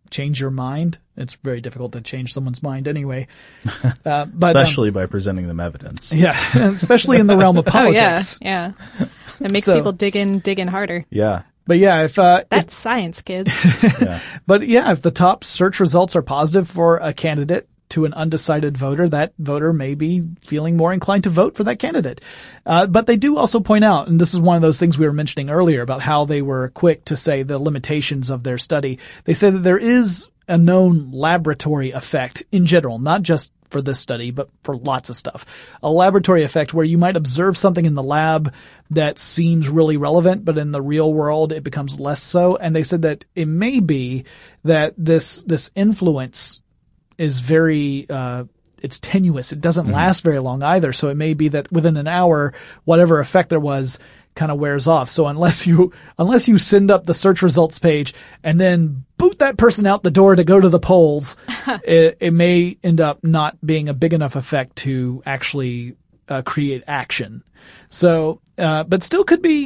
change your mind. It's very difficult to change someone's mind anyway. But, especially by presenting them evidence. Yeah, especially in the realm of politics. Oh, yeah. It makes people dig in harder. Yeah. But yeah, if That's science, kids. Yeah. but yeah, if the top search results are positive for a candidate to an undecided voter, that voter may be feeling more inclined to vote for that candidate. But they do also point out, and this is one of those things we were mentioning earlier about how they were quick to say the limitations of their study. They say that there is a known laboratory effect in general, not just for this study, but for lots of stuff. A laboratory effect where you might observe something in the lab that seems really relevant, but in the real world it becomes less so. And they said that it may be that this influence is very, it's tenuous. It doesn't last very long either. So it may be that within an hour, whatever effect there was kind of wears off. So unless you send up the search results page and then boot that person out the door to go to the polls, it may end up not being a big enough effect to actually create action. So, but still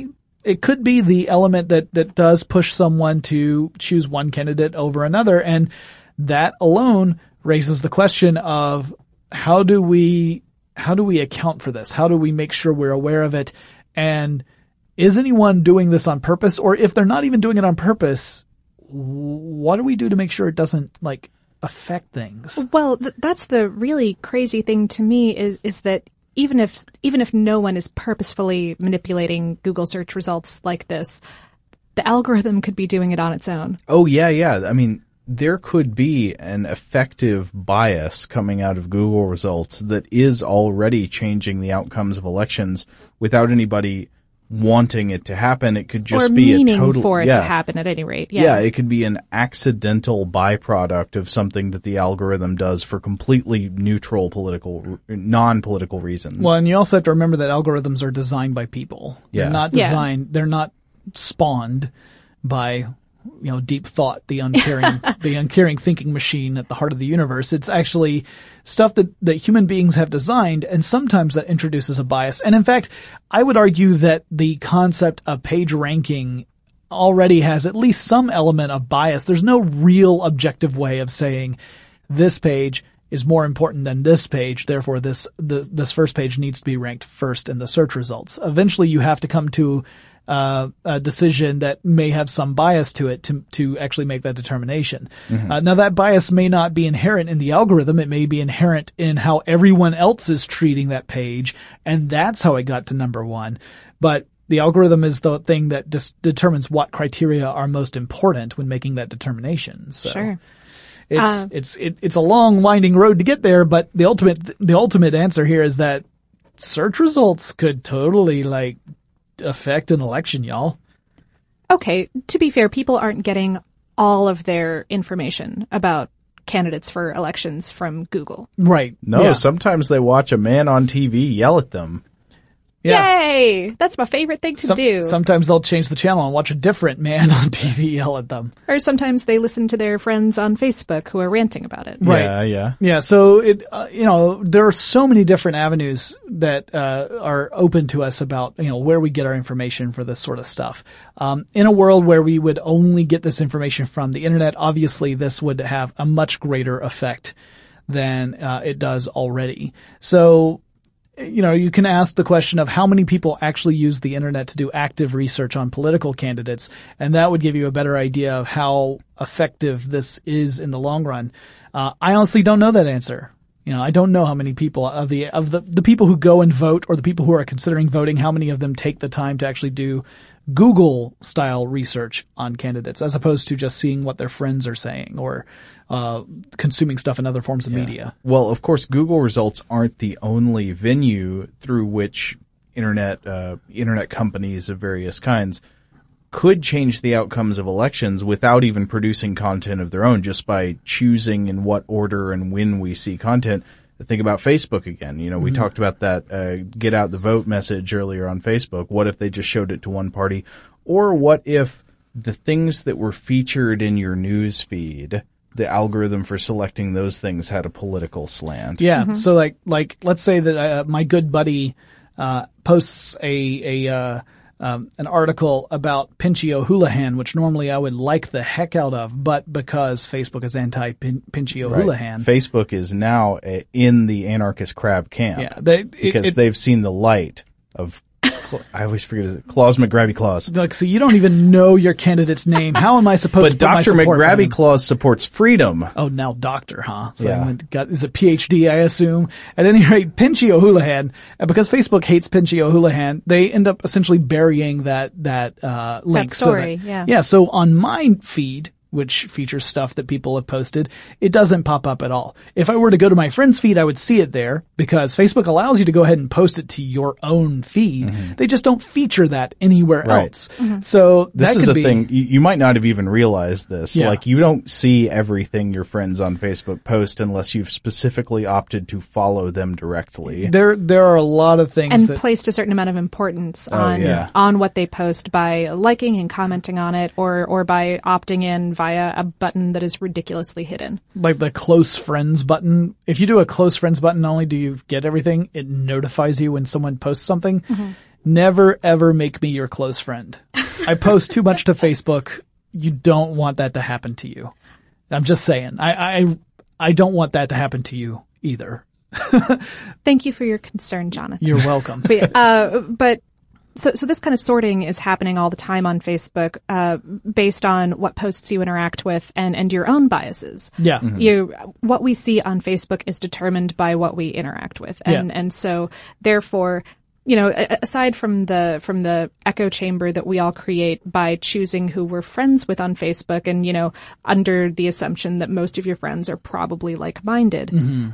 it could be the element that does push someone to choose one candidate over another. And that alone raises the question of how do we account for this? How do we make sure we're aware of it? And is anyone doing this on purpose? Or if they're not even doing it on purpose, what do we do to make sure it doesn't affect things? Well, that's the really crazy thing to me is that even if no one is purposefully manipulating Google search results like this, the algorithm could be doing it on its own. Oh, yeah. I mean, there could be an effective bias coming out of Google results that is already changing the outcomes of elections without anybody wanting it to happen. It could just be meaning a total for it to happen at any rate. Yeah. Yeah, it could be an accidental byproduct of something that the algorithm does for completely neutral non-political reasons. Well, and you also have to remember that algorithms are designed by people. Yeah. They're not designed, they're not spawned by deep thought, the uncaring thinking machine at the heart of the universe. It's actually stuff that human beings have designed, and sometimes that introduces a bias. And in fact, I would argue that the concept of page ranking already has at least some element of bias. There's no real objective way of saying this page is more important than this page, therefore this first page needs to be ranked first in the search results. Eventually you have to come to a decision that may have some bias to it to actually make that determination. Mm-hmm. Now that bias may not be inherent in the algorithm. It may be inherent in how everyone else is treating that page. And that's how it got to number one. But the algorithm is the thing that determines what criteria are most important when making that determination. So sure. It's a long winding road to get there, but the ultimate answer here is that search results could totally affect an election, y'all. Okay, to be fair, people aren't getting all of their information about candidates for elections from Google. Right. No, yeah. Sometimes they watch a man on TV yell at them. Yeah. Yay! That's my favorite thing to do. Sometimes they'll change the channel and watch a different man on TV yell at them. Or sometimes they listen to their friends on Facebook who are ranting about it. Right. Yeah. Yeah. So there are so many different avenues that are open to us about where we get our information for this sort of stuff. In a world where we would only get this information from the internet, obviously this would have a much greater effect than it does already. So, you can ask the question of how many people actually use the internet to do active research on political candidates, and that would give you a better idea of how effective this is in the long run. I honestly don't know that answer. I don't know how many people of the people who go and vote or the people who are considering voting, how many of them take the time to actually do Google style research on candidates as opposed to just seeing what their friends are saying or consuming stuff in other forms of media. Well, of course, Google results aren't the only venue through which internet companies of various kinds could change the outcomes of elections without even producing content of their own, just by choosing in what order and when we see content. Think about Facebook again. We talked about that get out the vote message earlier on Facebook. What if they just showed it to one party? Or what if the things that were featured in your news feed, the algorithm for selecting those things had a political slant? Yeah. Mm-hmm. So like let's say that my good buddy posts a an article about Pinchy O'Houlihan, which normally I would like the heck out of, but because Facebook is anti-Pinchy O'Houlihan. Facebook is now in the anarchist crab camp. Yeah, they've seen the light of, I always forget his Claus McGrabby Claus. Like, so you don't even know your candidate's name. How am I supposed to put my But Dr. support McGrabby button? Claus supports freedom. Oh, now doctor, huh? So Yeah. is a PhD, I assume. At any rate, Pinchy O'Houlihan, because Facebook hates Pinchy O'Houlihan, they end up essentially burying that link. story, yeah. Yeah, so on my feed, which features stuff that people have posted, it doesn't pop up at all. If I were to go to my friend's feed, I would see it there because Facebook allows you to go ahead and post it to your own feed. They just don't feature that anywhere Right. else. So This that is could a be, thing. You might not have even realized this. Yeah. Like, you don't see everything your friends on Facebook post unless you've specifically opted to follow them directly. There are a lot of things And that placed a certain amount of importance yeah. on what they post by liking and commenting on it, or by opting in via a button that is ridiculously hidden. like the close friends button. If you do a close friends button, not only do you get everything, it notifies you when someone posts something. Never ever make me your close friend. I post too much to Facebook. You don't want that to happen to you. I'm just saying. I don't want that to happen to you either. Thank you for your concern, Jonathan. You're welcome. But so this kind of sorting is happening all the time on Facebook, based on what posts you interact with and your own biases. Yeah. What we see on Facebook is determined by what we interact with. And so therefore, aside from the echo chamber that we all create by choosing who we're friends with on Facebook and, under the assumption that most of your friends are probably like-minded,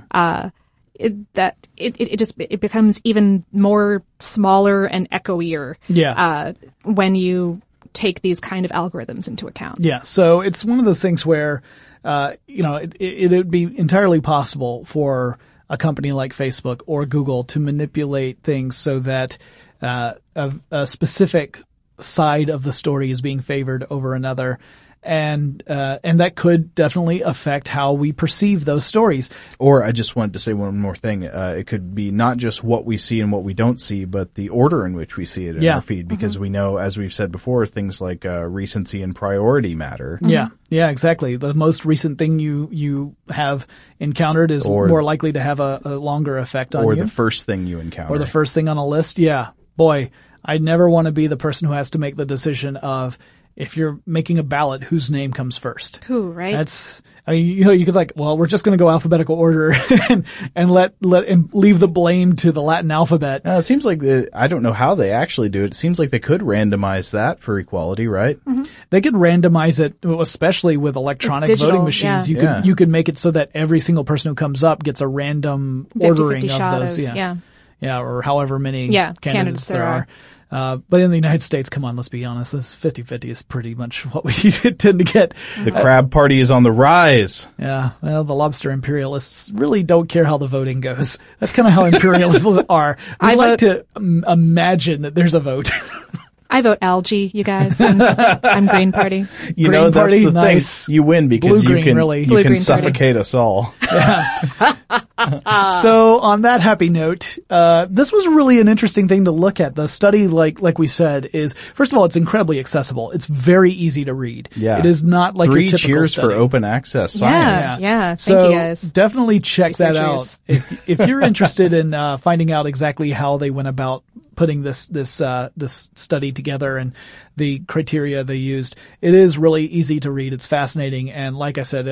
it becomes even more smaller and echoier. Yeah. When you take these kind of algorithms into account. Yeah. So it's one of those things where, it would be entirely possible for a company like Facebook or Google to manipulate things so that a specific side of the story is being favored over another. And that could definitely affect how we perceive those stories. Or I just wanted to say one more thing. It could be not just what we see and what we don't see, but the order in which we see it in our feed, because we know, as we've said before, things like recency and priority matter. Yeah. Yeah, exactly. The most recent thing you have encountered is more likely to have a longer effect on you. Or the first thing you encounter. Or the first thing on a list. Yeah. Boy, I never want to be the person who has to make the decision of, if you're making a ballot, whose name comes first? Who, right? You could we're just going to go alphabetical order and leave the blame to the Latin alphabet. It seems like I don't know how they actually do it. It seems like they could randomize that for equality, right? They could randomize it, especially with electronic digital, voting machines. yeah. You could make it so that every single person who comes up gets a random 50-50 ordering of shot those. Yeah, or however many candidates there are. But in the United States, come on, let's be honest, this 50-50 is pretty much what we tend to get. The crab party is on the rise. Yeah, well, the lobster imperialists really don't care how the voting goes. That's kind of how imperialists are. We like to imagine that there's a vote. I vote algae, you guys. I'm Green Party. You Green know, that's Party, the nice. thing. You win because Blue-green, you really. can Blue-green suffocate us all. So on that happy note, this was really an interesting thing to look at. The study, like we said, is, first of all, it's incredibly accessible. It's very easy to read. Yeah. It is not like your 3 typical cheers study. for open access science. Yeah. Thank So you guys. definitely check that out. Researchers. If you're interested in finding out exactly how they went about putting this study together and the criteria they used, it is really easy to read. It's fascinating, and like I said,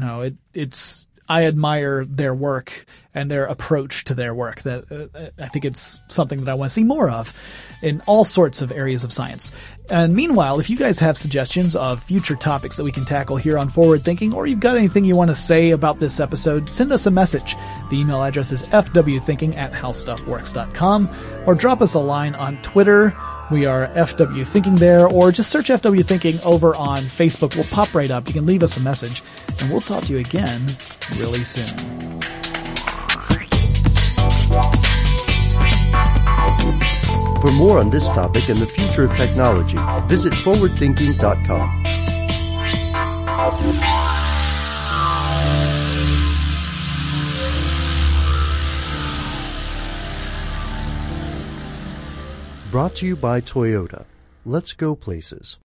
I admire their work and their approach to their work. That I think it's something that I want to see more of in all sorts of areas of science. And meanwhile, if you guys have suggestions of future topics that we can tackle here on Forward Thinking, or you've got anything you want to say about this episode, send us a message. The email address is fwthinking@howstuffworks.com, or drop us a line on Twitter. We are FW Thinking there, or just search FW Thinking over on Facebook. We'll pop right up. You can leave us a message, and we'll talk to you again really soon. For more on this topic and the future of technology, visit forwardthinking.com. Brought to you by Toyota. Let's go places.